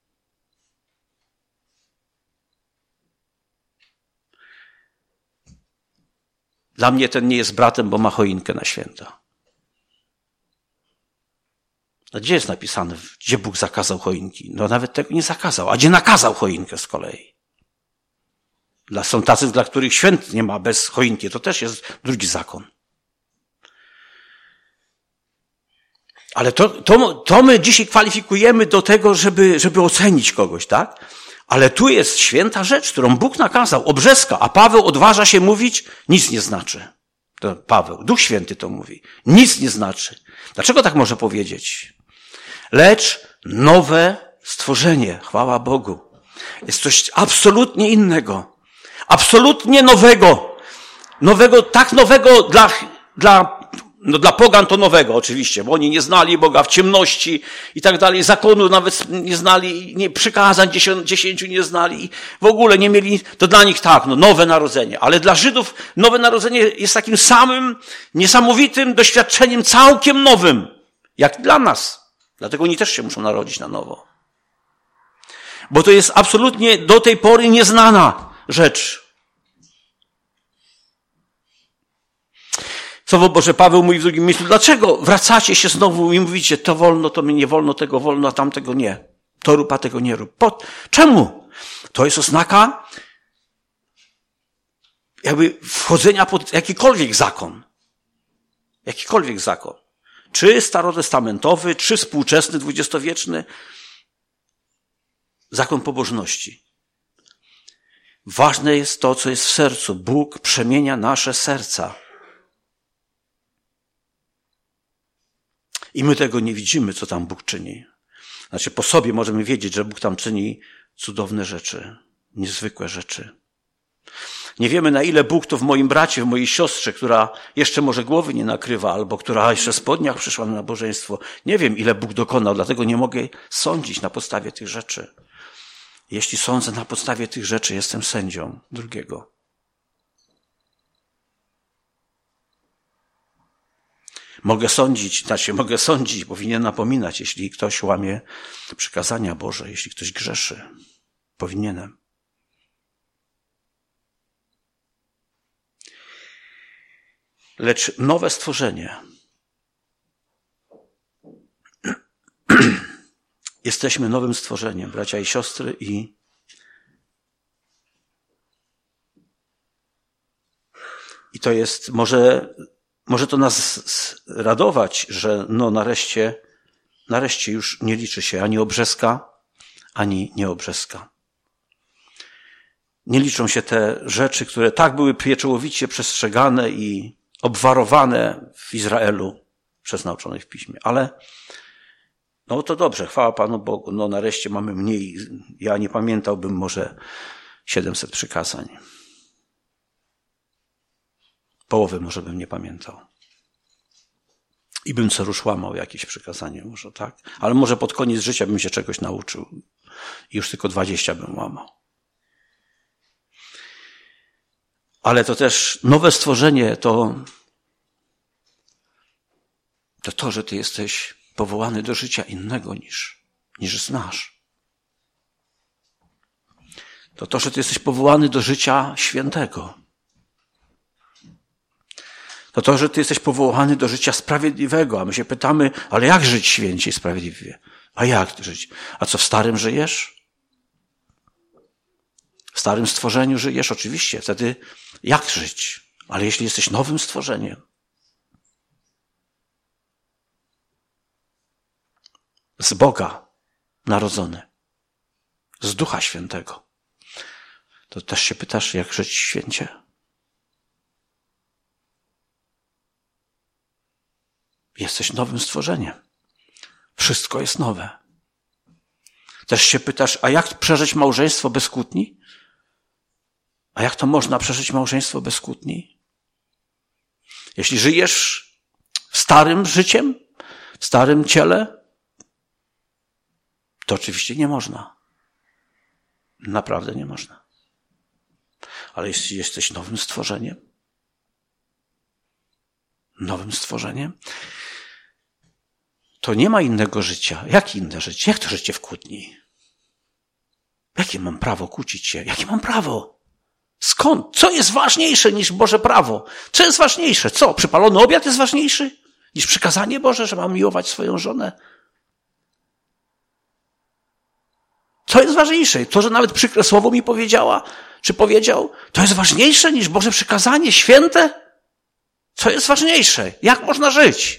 Dla mnie ten nie jest bratem, bo ma choinkę na święta. A gdzie jest napisane, gdzie Bóg zakazał choinki? No nawet tego nie zakazał. A gdzie nakazał choinkę z kolei? Dla, są tacy, dla których świąt nie ma bez choinki. To też jest drugi zakon. Ale to, to, to my dzisiaj kwalifikujemy do tego, żeby, żeby ocenić kogoś, tak? Ale tu jest święta rzecz, którą Bóg nakazał, obrzeska, a Paweł odważa się mówić, nic nie znaczy. To Paweł, Duch Święty to mówi. Nic nie znaczy. Dlaczego tak może powiedzieć? Lecz nowe stworzenie, chwała Bogu, jest coś absolutnie innego. Absolutnie nowego. Nowego, tak nowego dla, dla, no dla pogan to nowego oczywiście, bo oni nie znali Boga w ciemności i tak dalej, zakonu nawet nie znali, nie, przykazań dziesięciu nie znali, w ogóle nie mieli, to dla nich tak, no nowe narodzenie, ale dla Żydów nowe narodzenie jest takim samym niesamowitym doświadczeniem całkiem nowym, jak dla nas. Dlatego oni też się muszą narodzić na nowo. Bo to jest absolutnie do tej pory nieznana rzecz. Słowo Boże, Paweł mówi w drugim miejscu, dlaczego wracacie się znowu i mówicie, to wolno, to mi nie wolno, tego wolno, a tamtego nie. To rób, a tego nie rób. Po, czemu? To jest oznaka jakby wchodzenia pod jakikolwiek zakon. Jakikolwiek zakon. Czy starotestamentowy, czy współczesny, dwudziestowieczny. Zakon pobożności. Ważne jest to, co jest w sercu. Bóg przemienia nasze serca. I my tego nie widzimy, co tam Bóg czyni. Znaczy po sobie możemy wiedzieć, że Bóg tam czyni cudowne rzeczy, niezwykłe rzeczy. Nie wiemy, na ile Bóg to w moim bracie, w mojej siostrze, która jeszcze może głowy nie nakrywa, albo która jeszcze w spodniach przyszła na nabożeństwo. Nie wiem, ile Bóg dokonał, dlatego nie mogę sądzić na podstawie tych rzeczy. Jeśli sądzę na podstawie tych rzeczy, jestem sędzią drugiego. Mogę sądzić, znaczy mogę sądzić, powinien napominać, jeśli ktoś łamie przykazania Boże, jeśli ktoś grzeszy. Powinienem. Lecz nowe stworzenie. Jesteśmy nowym stworzeniem, bracia i siostry, i i to jest, może, może to nas radować, że no nareszcie, nareszcie już nie liczy się ani obrzeska, ani nieobrzeska. Nie liczą się te rzeczy, które tak były pieczołowicie przestrzegane i obwarowane w Izraelu przez nauczonych w Piśmie. Ale no to dobrze, chwała Panu Bogu, no nareszcie mamy mniej. Ja nie pamiętałbym może siedemset przykazań. Połowy może bym nie pamiętał. I bym co rusz łamał jakieś przykazanie, może tak. Ale może pod koniec życia bym się czegoś nauczył. I już tylko dwadzieścia bym łamał. Ale to też nowe stworzenie to to, to że ty jesteś powołany do życia innego niż, niż znasz. To to, że ty jesteś powołany do życia świętego. To to, że ty jesteś powołany do życia sprawiedliwego. A my się pytamy, ale jak żyć święcie i sprawiedliwie? A jak żyć? A co, w starym żyjesz? W starym stworzeniu żyjesz? Oczywiście. Wtedy jak żyć? Ale jeśli jesteś nowym stworzeniem, z Boga narodzony, z Ducha Świętego, to też się pytasz, jak żyć święcie? Jesteś nowym stworzeniem. Wszystko jest nowe. Też się pytasz, a jak przeżyć małżeństwo bez kłótni? A jak to można przeżyć małżeństwo bez kłótni? Jeśli żyjesz starym życiem, w starym ciele, to oczywiście nie można. Naprawdę nie można. Ale jeśli jesteś nowym stworzeniem, nowym stworzeniem, to nie ma innego życia. Jakie inne życie? Jak to życie w kłótni? Jakie mam prawo kłócić się? Jakie mam prawo? Skąd? Co jest ważniejsze niż Boże prawo? Co jest ważniejsze? Co? Przypalony obiad jest ważniejszy niż przykazanie Boże, że mam miłować swoją żonę? Co jest ważniejsze? To, że nawet przykre słowo mi powiedziała, czy powiedział, to jest ważniejsze niż Boże przykazanie święte? Co jest ważniejsze? Jak można żyć?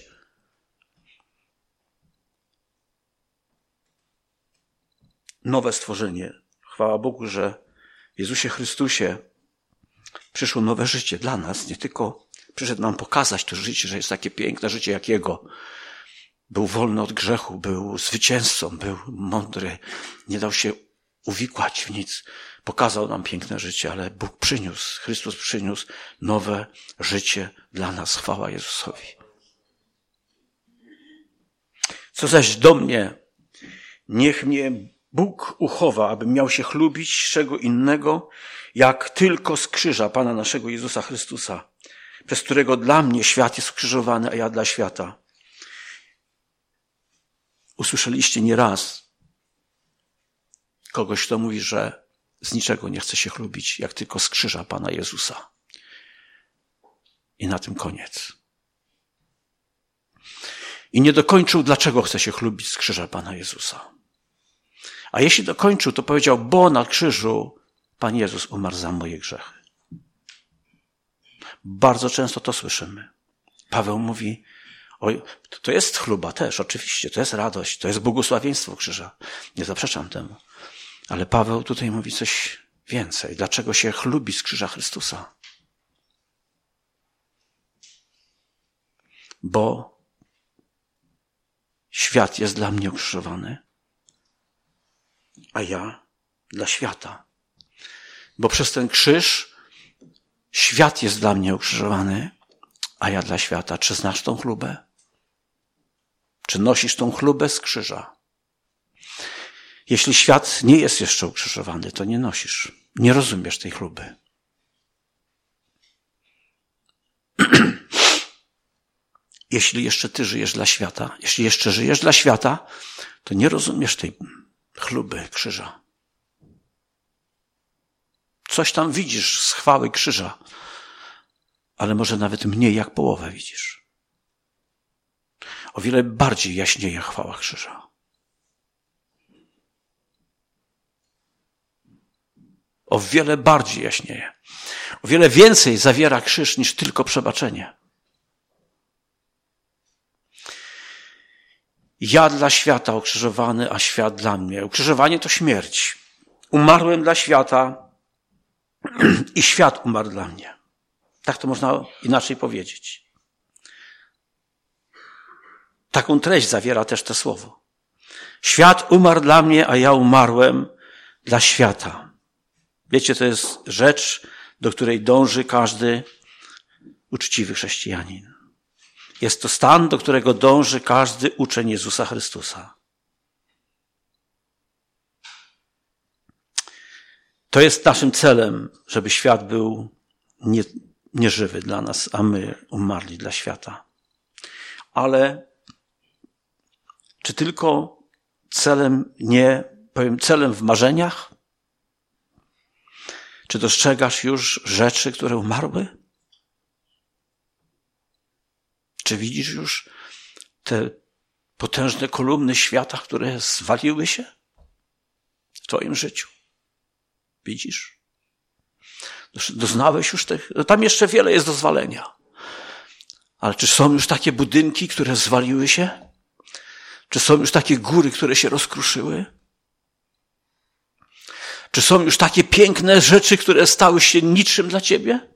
Nowe stworzenie. Chwała Bogu, że w Jezusie Chrystusie przyszło nowe życie dla nas. Nie tylko przyszedł nam pokazać to życie, że jest takie piękne życie jak Jego. Był wolny od grzechu, był zwycięzcą, był mądry, nie dał się uwikłać w nic. Pokazał nam piękne życie, ale Bóg przyniósł, Chrystus przyniósł nowe życie dla nas. Chwała Jezusowi. Co zaś do mnie, niech mnie Bóg uchowa, abym miał się chlubić z czego innego, jak tylko z krzyża Pana naszego Jezusa Chrystusa, przez którego dla mnie świat jest ukrzyżowany, a ja dla świata. Usłyszeliście nieraz kogoś, kto mówi, że z niczego nie chce się chlubić, jak tylko z krzyża Pana Jezusa. I na tym koniec. I nie dokończył, dlaczego chce się chlubić z krzyża Pana Jezusa. A jeśli dokończył, to powiedział, bo na krzyżu Pan Jezus umarł za moje grzechy. Bardzo często to słyszymy. Paweł mówi, oj, to jest chluba też, oczywiście, to jest radość, to jest błogosławieństwo krzyża. Nie zaprzeczam temu. Ale Paweł tutaj mówi coś więcej. Dlaczego się chlubi z krzyża Chrystusa? Bo świat jest dla mnie ukrzyżowany, a ja dla świata. Bo przez ten krzyż Świat jest dla mnie ukrzyżowany, a ja dla świata. Czy znasz tą chlubę? Czy nosisz tą chlubę z krzyża? Jeśli świat nie jest jeszcze ukrzyżowany, to nie nosisz. Nie rozumiesz tej chluby. Jeśli jeszcze ty żyjesz dla świata, jeśli jeszcze żyjesz dla świata, to nie rozumiesz tej chluby krzyża. Coś tam widzisz z chwały krzyża, ale może nawet mniej jak połowę widzisz. O wiele bardziej jaśnieje chwała krzyża. O wiele bardziej jaśnieje. O wiele więcej zawiera krzyż niż tylko przebaczenie. Ja dla świata ukrzyżowany, a świat dla mnie. Ukrzyżowanie to śmierć. Umarłem dla świata i świat umarł dla mnie. Tak to można inaczej powiedzieć. Taką treść zawiera też to słowo. Świat umarł dla mnie, a ja umarłem dla świata. Wiecie, to jest rzecz, do której dąży każdy uczciwy chrześcijanin. Jest to stan, do którego dąży każdy uczeń Jezusa Chrystusa. To jest naszym celem, żeby świat był nie, nieżywy dla nas, a my umarli dla świata. Ale czy tylko celem nie, powiem, celem w marzeniach? Czy dostrzegasz już rzeczy, które umarły? Czy widzisz już te potężne kolumny świata, które zwaliły się w twoim życiu? Widzisz? Doznałeś już tych... Tam jeszcze wiele jest do zwalenia. Ale czy są już takie budynki, które zwaliły się? Czy są już takie góry, które się rozkruszyły? Czy są już takie piękne rzeczy, które stały się niczym dla ciebie?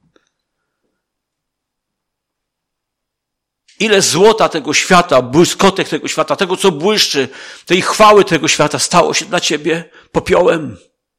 Ile złota tego świata, błyskotek tego świata, tego co błyszczy, tej chwały tego świata stało się dla ciebie popiołem?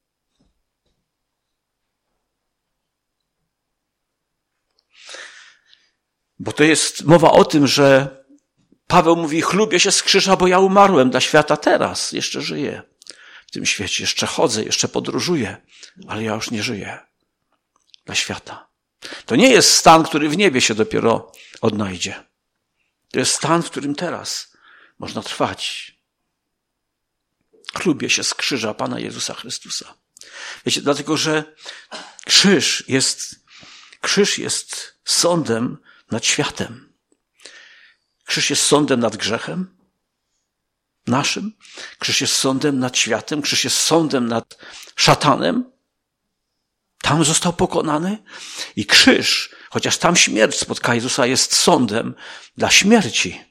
Bo to jest mowa o tym, że Paweł mówi, chlubię się z krzyża, bo ja umarłem dla świata teraz, jeszcze żyję w tym świecie, jeszcze chodzę, jeszcze podróżuję, ale ja już nie żyję dla świata. To nie jest stan, który w niebie się dopiero odnajdzie. To jest stan, w którym teraz można trwać. Chlubię się z krzyża Pana Jezusa Chrystusa. Wiecie, dlatego, że krzyż jest, krzyż jest sądem nad światem. Krzyż jest sądem nad grzechem naszym. Krzyż jest sądem nad światem. Krzyż jest sądem nad szatanem. Tam został pokonany. I krzyż, chociaż tam śmierć spotka Jezusa, jest sądem dla śmierci.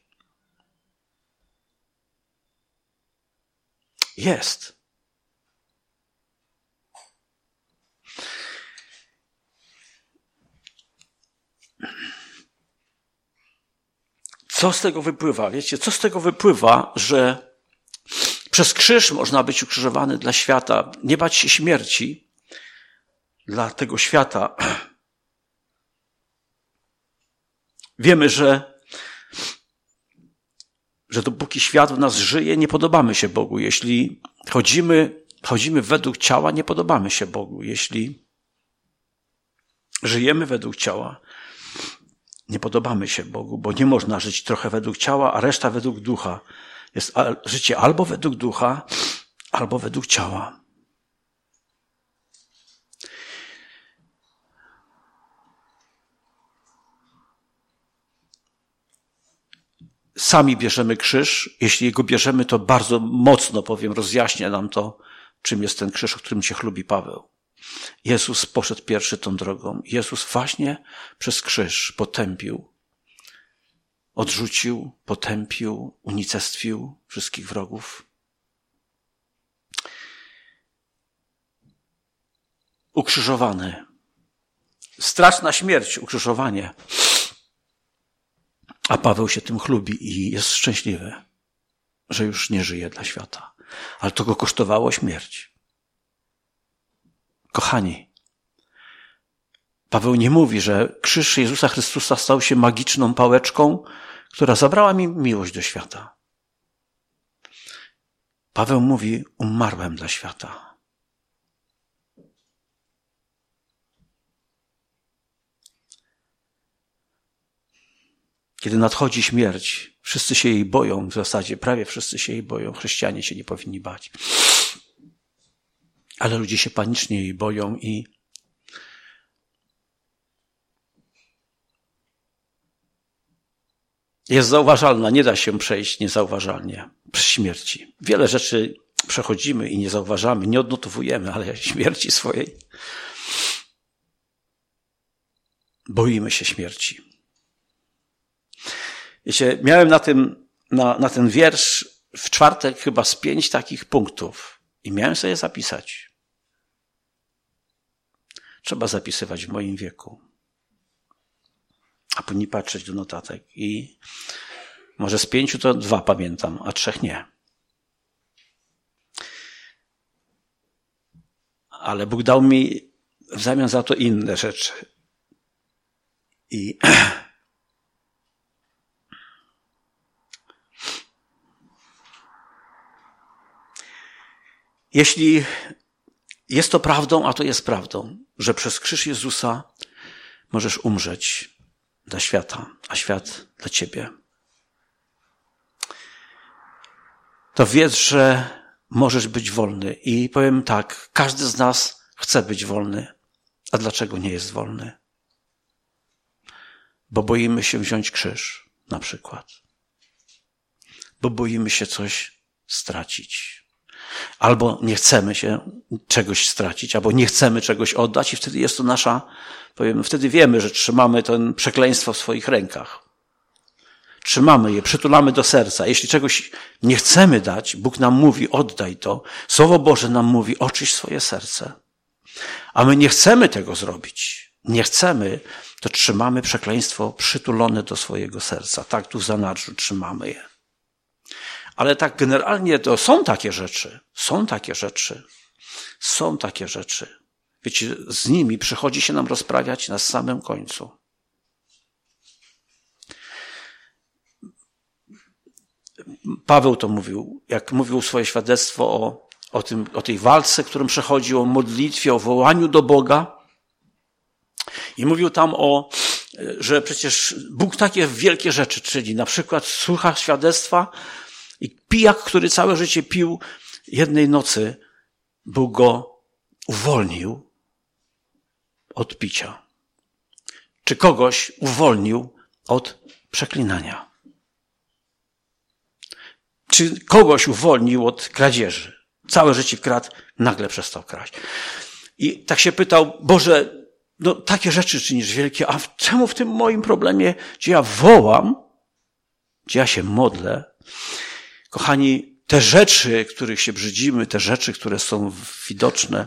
Jest. Co z tego wypływa? Wiecie, co z tego wypływa, że przez krzyż można być ukrzyżowany dla świata, nie bać się śmierci dla tego świata. Wiemy, że, że dopóki świat w nas żyje, nie podobamy się Bogu. Jeśli chodzimy, chodzimy według ciała, nie podobamy się Bogu. Jeśli żyjemy według ciała, nie podobamy się Bogu, bo nie można żyć trochę według ciała, a reszta według ducha. Jest życie albo według ducha, albo według ciała. Sami bierzemy krzyż. Jeśli go bierzemy, to bardzo mocno, powiem, rozjaśnia nam to, czym jest ten krzyż, o którym cię chlubi Paweł. Jezus poszedł pierwszy tą drogą. Jezus właśnie przez krzyż potępił, odrzucił, potępił, unicestwił wszystkich wrogów. Ukrzyżowany. Straszna śmierć, ukrzyżowanie. A Paweł się tym chlubi i jest szczęśliwy, że już nie żyje dla świata. Ale to go kosztowało śmierć. Kochani, Paweł nie mówi, że krzyż Jezusa Chrystusa stał się magiczną pałeczką, która zabrała mi miłość do świata. Paweł mówi, umarłem dla świata. Kiedy nadchodzi śmierć, wszyscy się jej boją, w zasadzie prawie wszyscy się jej boją, chrześcijanie się nie powinni bać. Ale ludzie się panicznie jej boją i jest zauważalna, nie da się przejść niezauważalnie przy śmierci. Wiele rzeczy przechodzimy i nie zauważamy, nie odnotowujemy, ale śmierci swojej boimy się śmierci. Wiecie, miałem na tym, na, na ten wiersz w czwartek chyba z pięć takich punktów i miałem sobie zapisać. Trzeba zapisywać w moim wieku. A później patrzeć do notatek i może z pięciu to dwa pamiętam, a trzech nie. Ale Bóg dał mi w zamian za to inne rzeczy. I jeśli jest to prawdą, a to jest prawdą, że przez krzyż Jezusa możesz umrzeć dla świata, a świat dla ciebie, to wiedz, że możesz być wolny. I powiem tak, każdy z nas chce być wolny. A dlaczego nie jest wolny? Bo boimy się wziąć krzyż, na przykład. Bo boimy się coś stracić. Albo nie chcemy się czegoś stracić, albo nie chcemy czegoś oddać i wtedy jest to nasza, powiem, wtedy wiemy, że trzymamy to przekleństwo w swoich rękach. Trzymamy je, przytulamy do serca. Jeśli czegoś nie chcemy dać, Bóg nam mówi, oddaj to. Słowo Boże nam mówi, oczyść swoje serce. A my nie chcemy tego zrobić. Nie chcemy, to trzymamy przekleństwo przytulone do swojego serca. Tak tu w zanadrzu trzymamy je. Ale tak generalnie to są takie rzeczy. Są takie rzeczy. Są takie rzeczy. Wiecie, z nimi przychodzi się nam rozprawiać na samym końcu. Paweł to mówił, jak mówił swoje świadectwo o, o, tym, o tej walce, którą przechodził, o modlitwie, o wołaniu do Boga. I mówił tam o, że przecież Bóg takie wielkie rzeczy czyni. Na przykład słucha świadectwa i pijak, który całe życie pił, jednej nocy Bóg go uwolnił od picia. Czy kogoś uwolnił od przeklinania. Czy kogoś uwolnił od kradzieży. Całe życie kradł, nagle przestał kraść. I tak się pytał, Boże, no takie rzeczy czynisz wielkie, a czemu w tym moim problemie, gdzie ja wołam, gdzie ja się modlę, kochani, te rzeczy, których się brzydzimy, te rzeczy, które są widoczne,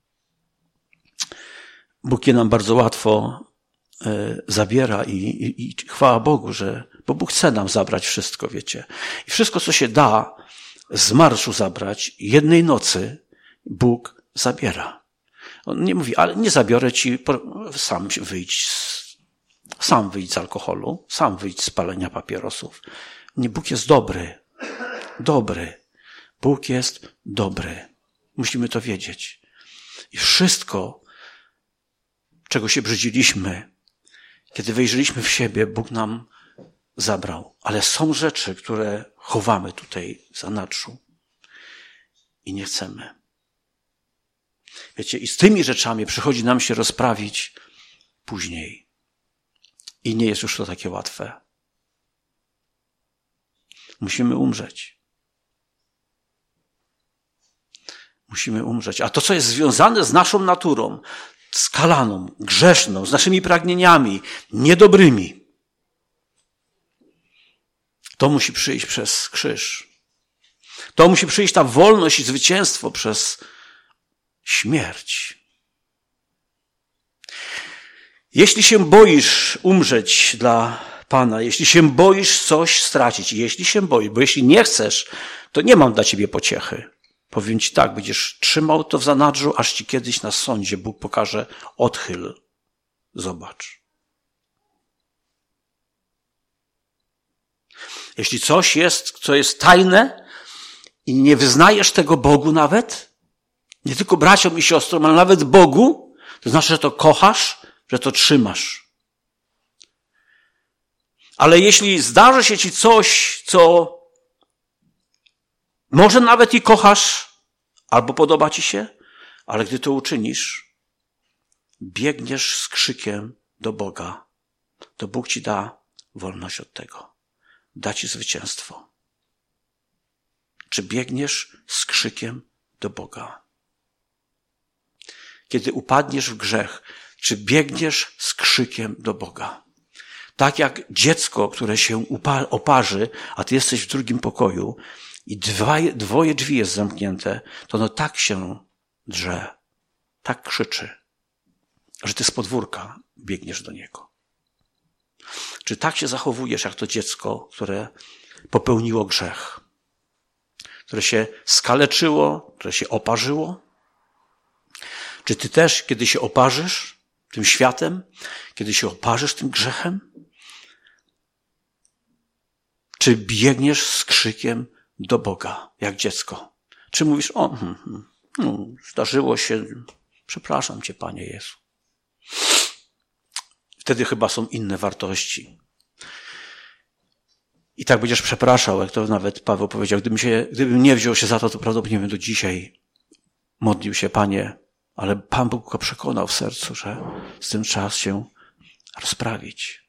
Bóg je nam bardzo łatwo y, zabiera i, i, i chwała Bogu, że, bo Bóg chce nam zabrać wszystko, wiecie. I wszystko, co się da z marszu zabrać, jednej nocy Bóg zabiera. On nie mówi, ale nie zabiorę ci, sam wyjdź z, sam wyjdź z alkoholu, sam wyjdź z palenia papierosów. Nie, Bóg jest dobry. Dobry. Bóg jest dobry. Musimy to wiedzieć. I wszystko, czego się brzydziliśmy, kiedy wejrzeliśmy w siebie, Bóg nam zabrał. Ale są rzeczy, które chowamy tutaj w zanadrzu i nie chcemy. Wiecie, i z tymi rzeczami przychodzi nam się rozprawić później. I nie jest już to takie łatwe. Musimy umrzeć. Musimy umrzeć. A to, co jest związane z naszą naturą, skalaną, grzeszną, z naszymi pragnieniami, niedobrymi, to musi przyjść przez krzyż. To musi przyjść ta wolność i zwycięstwo przez śmierć. Jeśli się boisz umrzeć dla Pana, jeśli się boisz coś stracić, jeśli się boisz, bo jeśli nie chcesz, to nie mam dla ciebie pociechy. Powiem ci tak, będziesz trzymał to w zanadrzu, aż ci kiedyś na sądzie Bóg pokaże, odchyl. Zobacz. Jeśli coś jest, co jest tajne i nie wyznajesz tego Bogu nawet, nie tylko braciom i siostrom, ale nawet Bogu, to znaczy, że to kochasz, że to trzymasz. Ale jeśli zdarzy się ci coś, co może nawet i kochasz, albo podoba ci się, ale gdy to uczynisz, biegniesz z krzykiem do Boga, to Bóg ci da wolność od tego. Da ci zwycięstwo. Czy biegniesz z krzykiem do Boga? Kiedy upadniesz w grzech, czy biegniesz z krzykiem do Boga? Tak jak dziecko, które się upa- oparzy, a ty jesteś w drugim pokoju i dwa, dwoje drzwi jest zamknięte, to ono tak się drze, tak krzyczy, że ty z podwórka biegniesz do niego. Czy tak się zachowujesz jak to dziecko, które popełniło grzech, które się skaleczyło, które się oparzyło? Czy ty też, kiedy się oparzysz tym światem, kiedy się oparzysz tym grzechem, czy biegniesz z krzykiem do Boga, jak dziecko? Czy mówisz, o, hmm, hmm, no, zdarzyło się, przepraszam cię, Panie Jezu. Wtedy chyba są inne wartości. I tak będziesz przepraszał, jak to nawet Paweł powiedział, gdybym, się, gdybym nie wziął się za to, to prawdopodobnie bym do dzisiaj modlił się, Panie, ale Pan Bóg go przekonał w sercu, że z tym trzeba się rozprawić.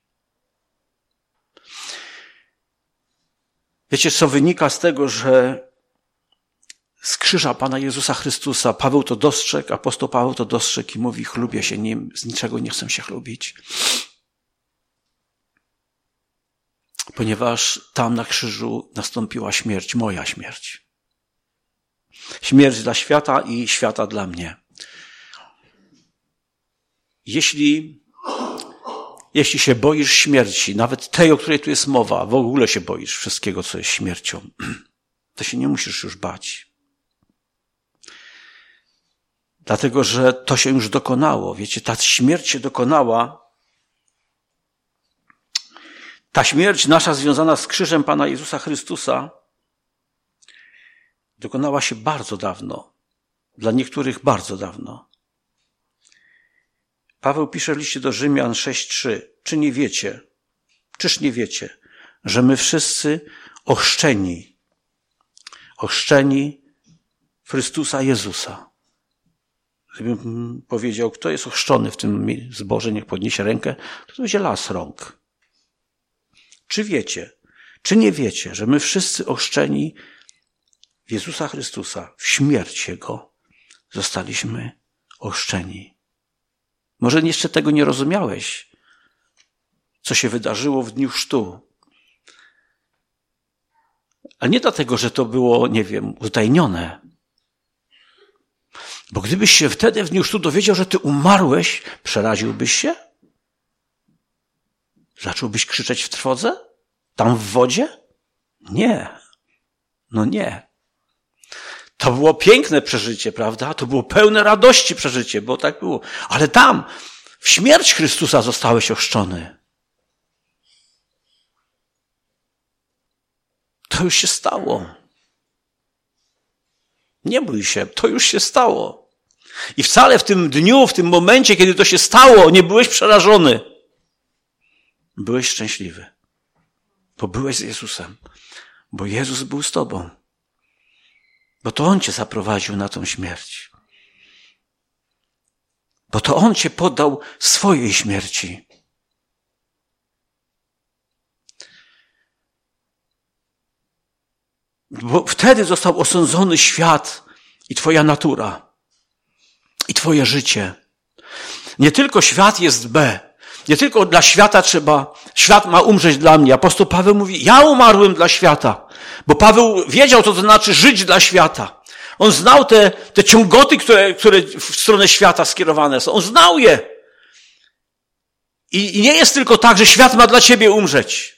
Wiecie, co wynika z tego, że z krzyża Pana Jezusa Chrystusa Paweł to dostrzegł, apostoł Paweł to dostrzegł i mówi, chlubię się nim, z niczego nie chcę się chlubić. Ponieważ tam na krzyżu nastąpiła śmierć, moja śmierć. Śmierć dla świata i świata dla mnie. Jeśli, jeśli się boisz śmierci, nawet tej, o której tu jest mowa, w ogóle się boisz wszystkiego, co jest śmiercią, to się nie musisz już bać. Dlatego, że to się już dokonało. Wiecie, ta śmierć się dokonała. Ta śmierć nasza związana z krzyżem Pana Jezusa Chrystusa dokonała się bardzo dawno. Dla niektórych bardzo dawno. Paweł pisze w liście do Rzymian sześć trzy. Czy nie wiecie, czyż nie wiecie, że my wszyscy ochrzczeni, ochrzczeni w Chrystusa Jezusa. Gdybym powiedział, kto jest ochrzczony w tym zborze, niech podniesie rękę, to to będzie las rąk. Czy wiecie, czy nie wiecie, że my wszyscy ochrzczeni w Jezusa Chrystusa, w śmierć Jego, zostaliśmy ochrzczeni? Może jeszcze tego nie rozumiałeś, co się wydarzyło w dniu chrztu. Ale nie dlatego, że to było, nie wiem, utajnione. Bo gdybyś się wtedy w dniu chrztu dowiedział, że ty umarłeś, przeraziłbyś się? Zacząłbyś krzyczeć w trwodze? Tam w wodzie? Nie. No nie. To było piękne przeżycie, prawda? To było pełne radości przeżycie, bo tak było. Ale tam, w śmierć Chrystusa zostałeś ochrzczony. To już się stało. Nie bój się, to już się stało. I wcale w tym dniu, w tym momencie, kiedy to się stało, nie byłeś przerażony. Byłeś szczęśliwy. Bo byłeś z Jezusem. Bo Jezus był z tobą. Bo to On cię zaprowadził na tą śmierć. Bo to On cię poddał swojej śmierci. Bo wtedy został osądzony świat i twoja natura. I twoje życie. Nie tylko świat jest B. Nie tylko dla świata trzeba, świat ma umrzeć dla mnie. Apostoł Paweł mówi, ja umarłem dla świata. Bo Paweł wiedział, co to znaczy żyć dla świata. On znał te, te ciągoty, które, które w stronę świata skierowane są. On znał je. I, I nie jest tylko tak, że świat ma dla ciebie umrzeć.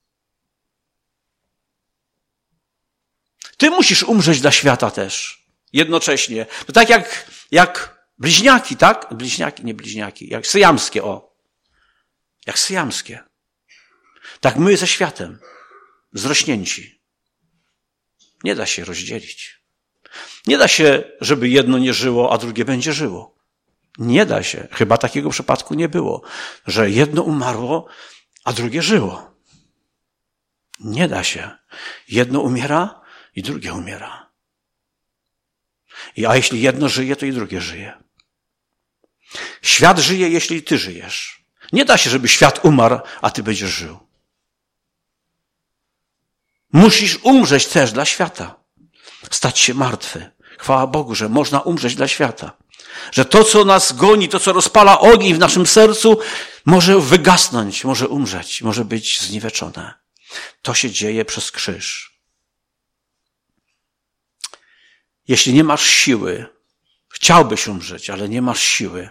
Ty musisz umrzeć dla świata też. Jednocześnie. To tak jak, jak bliźniaki, tak? Bliźniaki, nie bliźniaki. Jak syjamskie, o. Jak syjamskie. Tak my ze światem. Zrośnięci. Nie da się rozdzielić. Nie da się, żeby jedno nie żyło, a drugie będzie żyło. Nie da się. Chyba takiego przypadku nie było, że jedno umarło, a drugie żyło. Nie da się. Jedno umiera i drugie umiera. I a jeśli jedno żyje, to i drugie żyje. Świat żyje, jeśli ty żyjesz. Nie da się, żeby świat umarł, a ty będziesz żył. Musisz umrzeć też dla świata. Stać się martwy. Chwała Bogu, że można umrzeć dla świata. Że to, co nas goni, to, co rozpala ogień w naszym sercu, może wygasnąć, może umrzeć, może być zniweczone. To się dzieje przez krzyż. Jeśli nie masz siły, chciałbyś umrzeć, ale nie masz siły,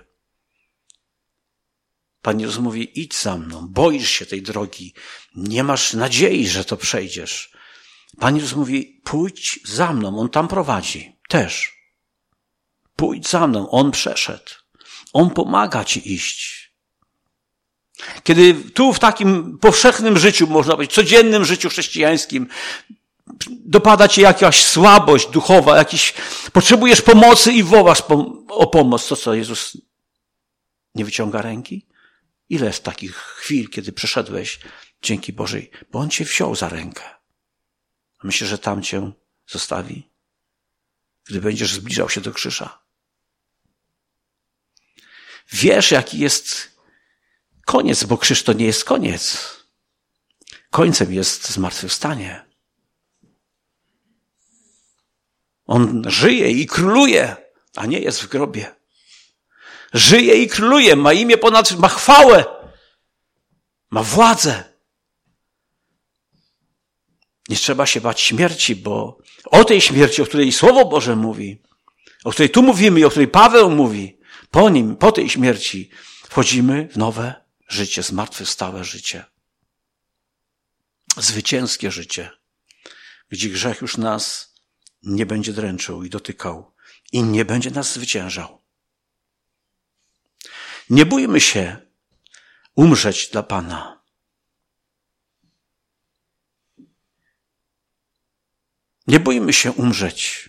Pan Jezus mówi, idź za mną, boisz się tej drogi, nie masz nadziei, że to przejdziesz. Pan Jezus mówi, pójdź za mną, On tam prowadzi, też. Pójdź za mną, On przeszedł. On pomaga ci iść. Kiedy tu w takim powszechnym życiu, można powiedzieć, codziennym życiu chrześcijańskim, dopada cię jakaś słabość duchowa, jakiś, potrzebujesz pomocy i wołasz o pomoc, to co, Jezus nie wyciąga ręki? Ile jest takich chwil, kiedy przeszedłeś dzięki Bożej, bo On cię wziął za rękę. Myślę, że tam cię zostawi, gdy będziesz zbliżał się do krzyża. Wiesz, jaki jest koniec, bo krzyż to nie jest koniec. Końcem jest zmartwychwstanie. On żyje i króluje, a nie jest w grobie. Żyje i króluje, ma imię ponad, ma chwałę, ma władzę. Nie trzeba się bać śmierci, bo o tej śmierci, o której Słowo Boże mówi, o której tu mówimy i o której Paweł mówi, po nim, po tej śmierci wchodzimy w nowe życie, zmartwychwstałe życie. Zwycięskie życie, gdzie grzech już nas nie będzie dręczył i dotykał i nie będzie nas zwyciężał. Nie bójmy się umrzeć dla Pana. Nie bójmy się umrzeć.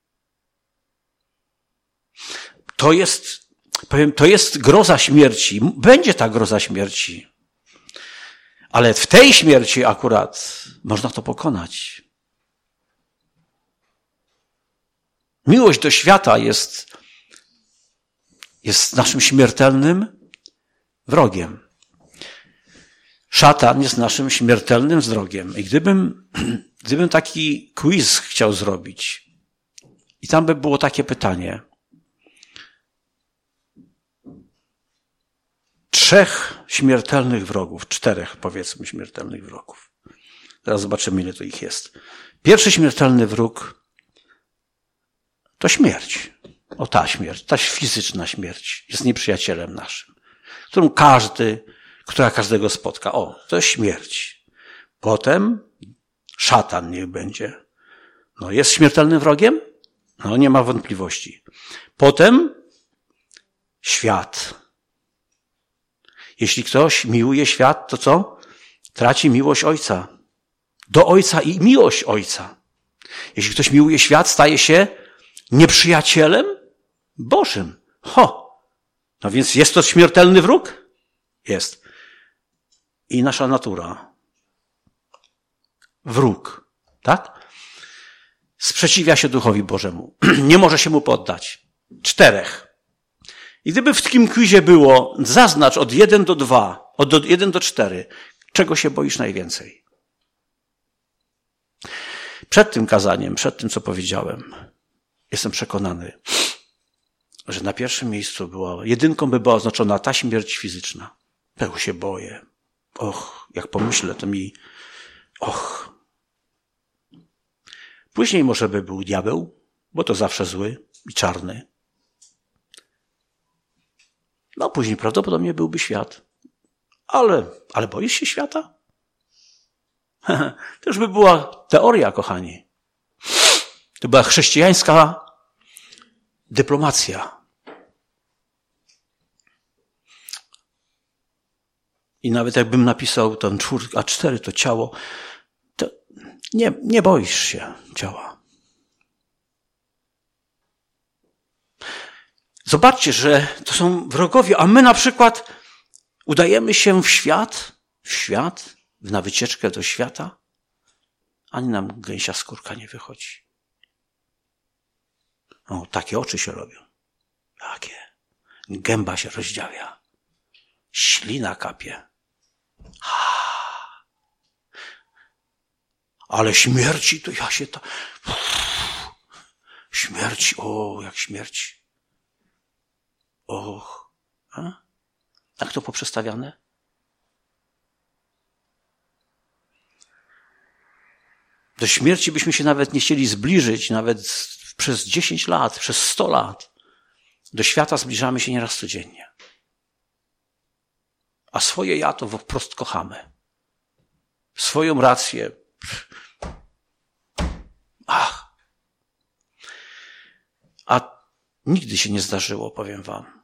To jest, powiem, to jest groza śmierci. Będzie ta groza śmierci. Ale w tej śmierci akurat można to pokonać. Miłość do świata jest, jest naszym śmiertelnym wrogiem. Szatan jest naszym śmiertelnym wrogiem. I gdybym, gdybym taki quiz chciał zrobić i tam by było takie pytanie. Trzech śmiertelnych wrogów, czterech powiedzmy śmiertelnych wrogów. Zaraz zobaczymy, ile to ich jest. Pierwszy śmiertelny wróg to śmierć. O ta śmierć, ta fizyczna śmierć jest nieprzyjacielem naszym, którą każdy, która każdego spotka. O, to jest śmierć. Potem szatan niech będzie. No, jest śmiertelnym wrogiem? No, nie ma wątpliwości. Potem świat. Jeśli ktoś miłuje świat, to co? Traci miłość Ojca. Do Ojca i miłość Ojca. Jeśli ktoś miłuje świat, staje się nieprzyjacielem Bożym. Ho! No więc jest to śmiertelny wróg? Jest. I nasza natura. Wróg. Tak? Sprzeciwia się Duchowi Bożemu. Nie może się mu poddać. Czterech. I gdyby w takim quizie było, zaznacz od jeden do dwa, od jeden do cztery, czego się boisz najwięcej? Przed tym kazaniem, przed tym, co powiedziałem, jestem przekonany, że na pierwszym miejscu była, jedynką by była oznaczona ta śmierć fizyczna. Tego się boję. Och, jak pomyślę, to mi, och. Później może by był diabeł, bo to zawsze zły i czarny. No, później prawdopodobnie byłby świat. Ale, ale boisz się świata? To już by była teoria, kochani. To była chrześcijańska dyplomacja. I nawet jakbym napisał ten czwórkę, a cztery to ciało, to nie, nie boisz się ciała. Zobaczcie, że to są wrogowie, a my na przykład udajemy się w świat, w świat, na wycieczkę do świata, ani nam gęsia skórka nie wychodzi. O, takie oczy się robią. Takie. Gęba się rozdziawia. Ślina kapie. Ale śmierci to ja się to... Śmierci, o, jak śmierci. Och. A? Jak to poprzestawiane? Do śmierci byśmy się nawet nie chcieli zbliżyć, nawet przez dziesięć lat, przez sto lat. Do świata zbliżamy się nieraz codziennie. A swoje ja to wprost kochamy. Swoją rację. Ach. A nigdy się nie zdarzyło, powiem wam,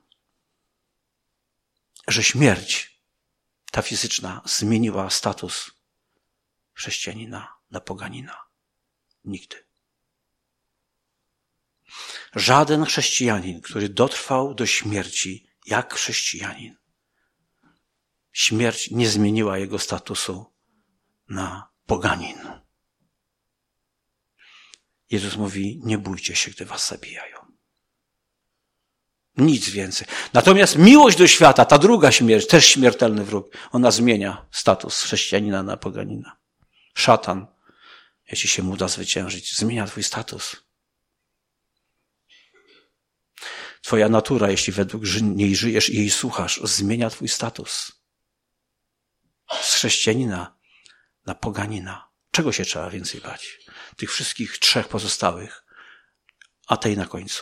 że śmierć, ta fizyczna, zmieniła status chrześcijanina na poganina. Nigdy. Żaden chrześcijanin, który dotrwał do śmierci jak chrześcijanin, śmierć nie zmieniła jego statusu na poganin. Jezus mówi, nie bójcie się, gdy was zabijają. Nic więcej. Natomiast miłość do świata, ta druga śmierć, też śmiertelny wróg, ona zmienia status chrześcijanina na poganina. Szatan, jeśli się mu uda zwyciężyć, zmienia twój status. Twoja natura, jeśli według niej żyjesz i jej słuchasz, zmienia twój status. Z chrześcijanina na poganina. Czego się trzeba więcej bać? Tych wszystkich trzech pozostałych, a tej na końcu.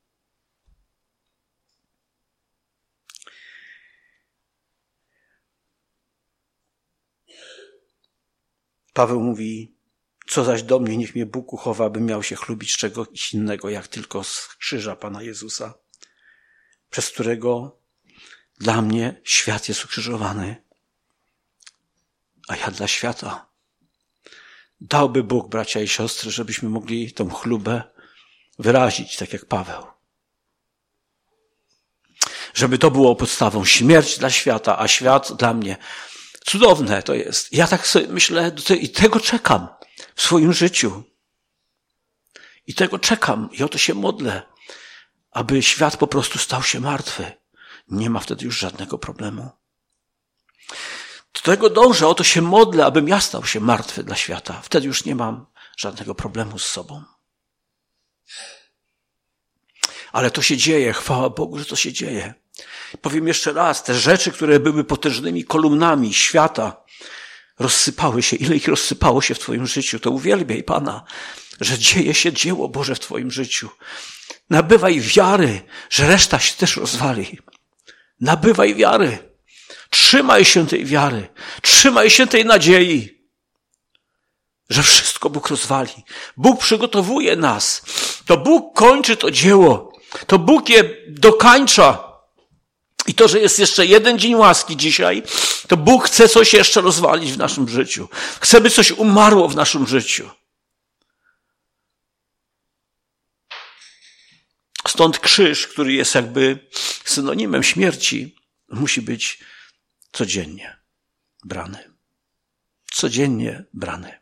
Paweł mówi, co zaś do mnie, niech mnie Bóg uchowa, abym miał się chlubić z czegoś innego, jak tylko z krzyża Pana Jezusa, przez którego dla mnie świat jest ukrzyżowany, a ja dla świata. Dałby Bóg, bracia i siostry, żebyśmy mogli tą chlubę wyrazić, tak jak Paweł. Żeby to było podstawą. Śmierć dla świata, a świat dla mnie. Cudowne to jest. Ja tak sobie myślę i tego czekam w swoim życiu. I tego czekam i o to się modlę, aby świat po prostu stał się martwy. Nie ma wtedy już żadnego problemu. Do tego dążę, o to się modlę, abym ja stał się martwy dla świata. Wtedy już nie mam żadnego problemu z sobą. Ale to się dzieje, chwała Bogu, że to się dzieje. Powiem jeszcze raz, te rzeczy, które były potężnymi kolumnami świata, rozsypały się. Ile ich rozsypało się w twoim życiu, to uwielbiaj Pana, że dzieje się dzieło Boże w twoim życiu. Nabywaj wiary, że reszta się też rozwali. Nabywaj wiary. Trzymaj się tej wiary. Trzymaj się tej nadziei, że wszystko Bóg rozwali. Bóg przygotowuje nas. To Bóg kończy to dzieło. To Bóg je dokańcza. I to, że jest jeszcze jeden dzień łaski dzisiaj, to Bóg chce coś jeszcze rozwalić w naszym życiu. Chce, by coś umarło w naszym życiu. Stąd krzyż, który jest jakby synonimem śmierci, musi być codziennie brany. Codziennie brany.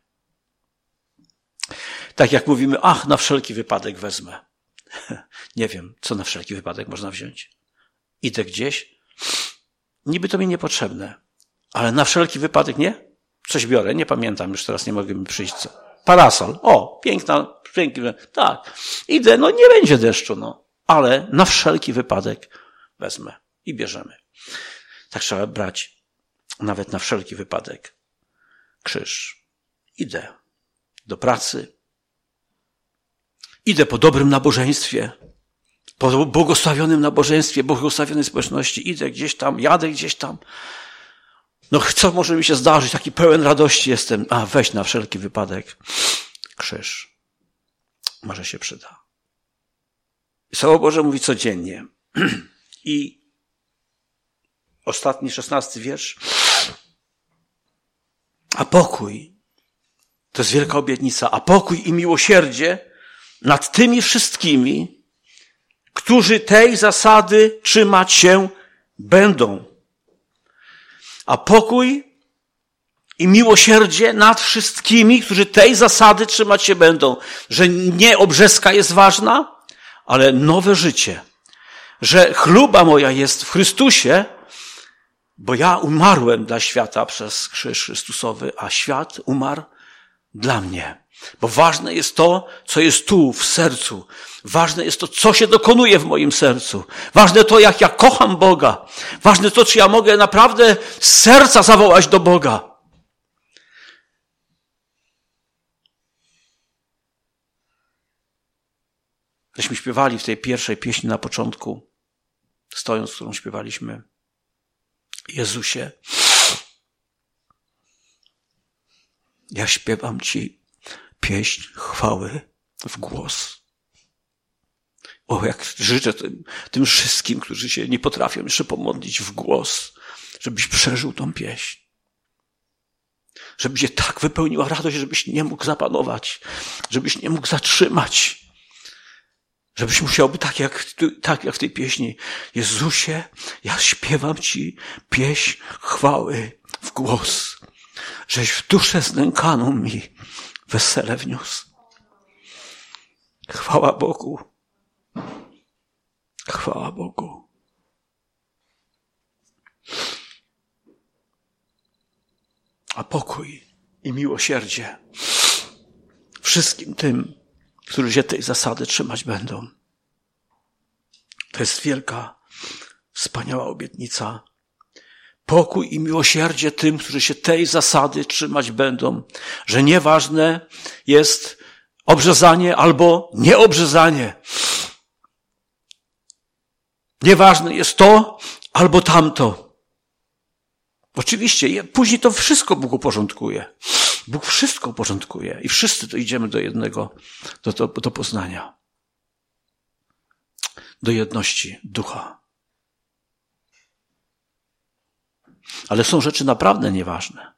Tak jak mówimy, ach, na wszelki wypadek wezmę. Nie wiem, co na wszelki wypadek można wziąć. Idę gdzieś. Niby to mi niepotrzebne. Ale na wszelki wypadek nie? Coś biorę, nie pamiętam, już teraz nie mogę mi przyjść. Co? Parasol. O, piękna, piękny. Tak. Idę, no nie będzie deszczu, no. Ale na wszelki wypadek wezmę i bierzemy. Tak trzeba brać nawet na wszelki wypadek krzyż. Idę do pracy. Idę po dobrym nabożeństwie. Po błogosławionym nabożeństwie, błogosławionej społeczności. Idę gdzieś tam, jadę gdzieś tam. No co może mi się zdarzyć? Taki pełen radości jestem. A weź na wszelki wypadek krzyż. Może się przyda. Słowo Boże mówi codziennie. I ostatni, szesnasty wiersz. A pokój, to jest wielka obietnica, a pokój i miłosierdzie nad tymi wszystkimi, którzy tej zasady trzymać się będą. A pokój i miłosierdzie nad wszystkimi, którzy tej zasady trzymać się będą. Że nie obrzeska jest ważna, ale nowe życie. Że chluba moja jest w Chrystusie, bo ja umarłem dla świata przez krzyż Chrystusowy, a świat umarł dla mnie. Bo ważne jest to, co jest tu w sercu. Ważne jest to, co się dokonuje w moim sercu. Ważne to, jak ja kocham Boga. Ważne to, czy ja mogę naprawdę z serca zawołać do Boga. Żeśmy śpiewali w tej pierwszej pieśni na początku, stojąc, którą śpiewaliśmy. Jezusie, ja śpiewam Ci pieśń chwały w głos. O, jak życzę tym, tym wszystkim, którzy się nie potrafią jeszcze pomodlić w głos, żebyś przeżył tą pieśń. Żeby Cię tak wypełniła radość, żebyś nie mógł zapanować, żebyś nie mógł zatrzymać. Żebyś musiał być tak jak, tak jak w tej pieśni. Jezusie, ja śpiewam Ci pieśń chwały w głos, żeś w duszę znękaną mi wesele wniósł. Chwała Bogu. Chwała Bogu. A pokój i miłosierdzie wszystkim tym, którzy się tej zasady trzymać będą. To jest wielka, wspaniała obietnica. Pokój i miłosierdzie tym, którzy się tej zasady trzymać będą, że nieważne jest obrzezanie albo nieobrzezanie. Nieważne jest to albo tamto. Oczywiście, później to wszystko Bóg uporządkuje. Bóg wszystko uporządkuje i wszyscy dojdziemy do jednego, do, do, do poznania. Do jedności ducha. Ale są rzeczy naprawdę nieważne.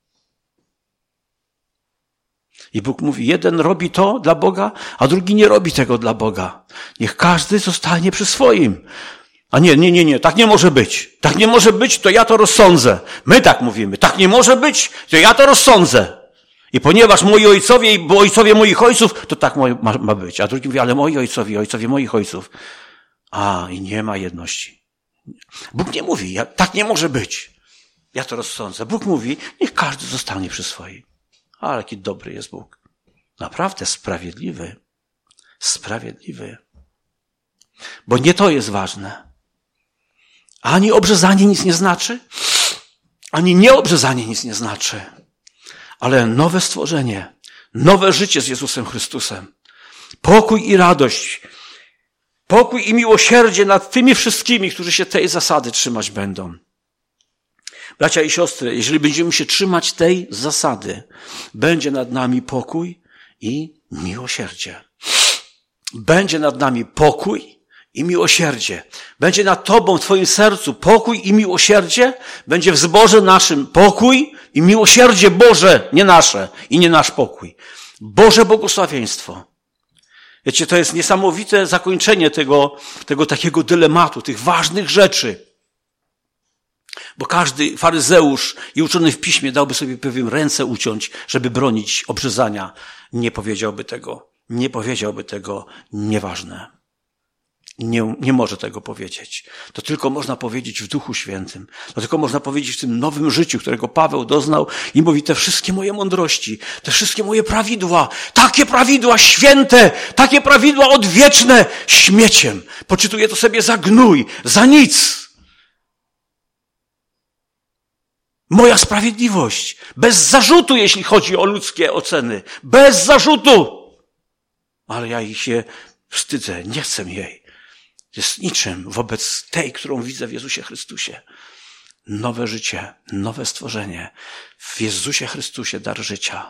I Bóg mówi, jeden robi to dla Boga, a drugi nie robi tego dla Boga. Niech każdy zostanie przy swoim. A nie, nie, nie, nie, tak nie może być. Tak nie może być, to ja to rozsądzę. My tak mówimy, tak nie może być, to ja to rozsądzę. I ponieważ moi ojcowie, bo ojcowie moich ojców, to tak ma, ma być. A drugi mówi, ale moi ojcowie, ojcowie moich ojców. A, i nie ma jedności. Bóg nie mówi, ja, tak nie może być. Ja to rozsądzę. Bóg mówi, niech każdy zostanie przy swoim. Ale jaki dobry jest Bóg. Naprawdę sprawiedliwy. Sprawiedliwy. Bo nie to jest ważne. Ani obrzezanie nic nie znaczy, ani nieobrzezanie nic nie znaczy. Ale nowe stworzenie, nowe życie z Jezusem Chrystusem. Pokój i radość. Pokój i miłosierdzie nad tymi wszystkimi, którzy się tej zasady trzymać będą. Bracia i siostry, jeżeli będziemy się trzymać tej zasady, będzie nad nami pokój i miłosierdzie. Będzie nad nami pokój i miłosierdzie. Będzie nad Tobą, w Twoim sercu pokój i miłosierdzie. Będzie w zborze naszym pokój i miłosierdzie Boże, nie nasze i nie nasz pokój. Boże błogosławieństwo. Wiecie, to jest niesamowite zakończenie tego, tego takiego dylematu, tych ważnych rzeczy. Bo każdy faryzeusz i uczony w piśmie dałby sobie, powiem, ręce uciąć, żeby bronić obrzezania. Nie powiedziałby tego. Nie powiedziałby tego. Nieważne. Nie, nie może tego powiedzieć. To tylko można powiedzieć w Duchu Świętym. To tylko można powiedzieć w tym nowym życiu, którego Paweł doznał i mówi, te wszystkie moje mądrości, te wszystkie moje prawidła, takie prawidła święte, takie prawidła odwieczne, śmieciem. Poczytuję to sobie za gnój, za nic. Moja sprawiedliwość, bez zarzutu, jeśli chodzi o ludzkie oceny. Bez zarzutu. Ale ja ich się wstydzę, nie chcę jej. Jest niczym wobec tej, którą widzę w Jezusie Chrystusie. Nowe życie, nowe stworzenie. W Jezusie Chrystusie dar życia.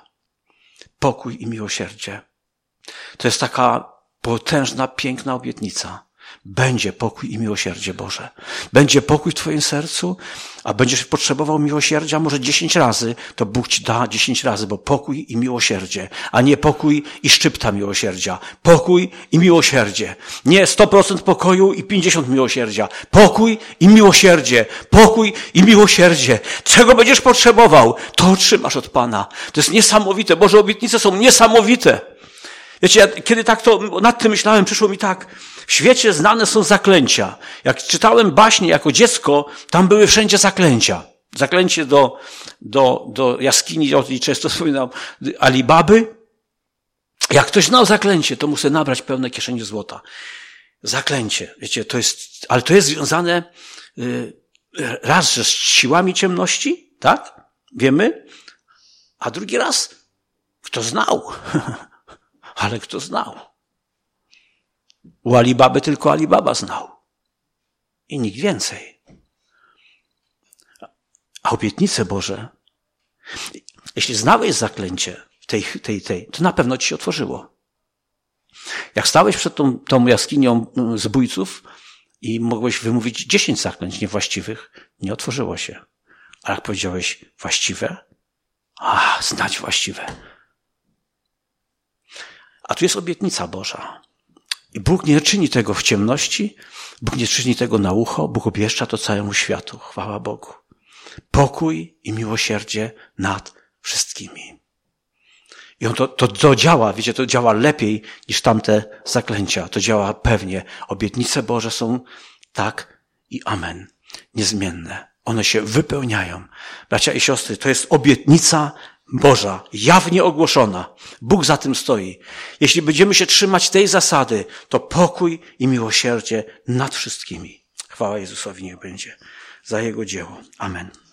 Pokój i miłosierdzie. To jest taka potężna, piękna obietnica. Będzie pokój i miłosierdzie Boże. Będzie pokój w twoim sercu, a będziesz potrzebował miłosierdzia może dziesięć razy, to Bóg ci da dziesięć razy, bo pokój i miłosierdzie, a nie pokój i szczypta miłosierdzia. Pokój i miłosierdzie. Nie sto procent pokoju i pięćdziesiąt miłosierdzia. Pokój i miłosierdzie. Pokój i miłosierdzie. Czego będziesz potrzebował, to otrzymasz od Pana. To jest niesamowite. Boże obietnice są niesamowite. Wiecie, ja, kiedy tak to nad tym myślałem, przyszło mi tak, w świecie znane są zaklęcia. Jak czytałem baśnie jako dziecko, tam były wszędzie zaklęcia. Zaklęcie do, do, do jaskini, o tej często wspominam, Alibaby. Jak ktoś znał zaklęcie, to musi nabrać pełne kieszenie złota. Zaklęcie, wiecie, to jest, ale to jest związane y, raz, że z siłami ciemności, tak? Wiemy. A drugi raz, kto znał. Ale kto znał? U Alibaby tylko Alibaba znał. I nikt więcej. A obietnice Boże, jeśli znałeś zaklęcie tej, tej, tej, to na pewno ci się otworzyło. Jak stałeś przed tą, tą jaskinią zbójców i mogłeś wymówić dziesięć zaklęć niewłaściwych, nie otworzyło się. A jak powiedziałeś właściwe, a, znać właściwe. A tu jest obietnica Boża. I Bóg nie czyni tego w ciemności, Bóg nie czyni tego na ucho, Bóg obwieszcza to całemu światu. Chwała Bogu. Pokój i miłosierdzie nad wszystkimi. I on to, to, to działa, wiecie, to działa lepiej niż tamte zaklęcia. To działa pewnie. Obietnice Boże są tak i amen. Niezmienne. One się wypełniają. Bracia i siostry, to jest obietnica Boża, jawnie ogłoszona. Bóg za tym stoi. Jeśli będziemy się trzymać tej zasady, to pokój i miłosierdzie nad wszystkimi. Chwała Jezusowi niech będzie za Jego dzieło. Amen.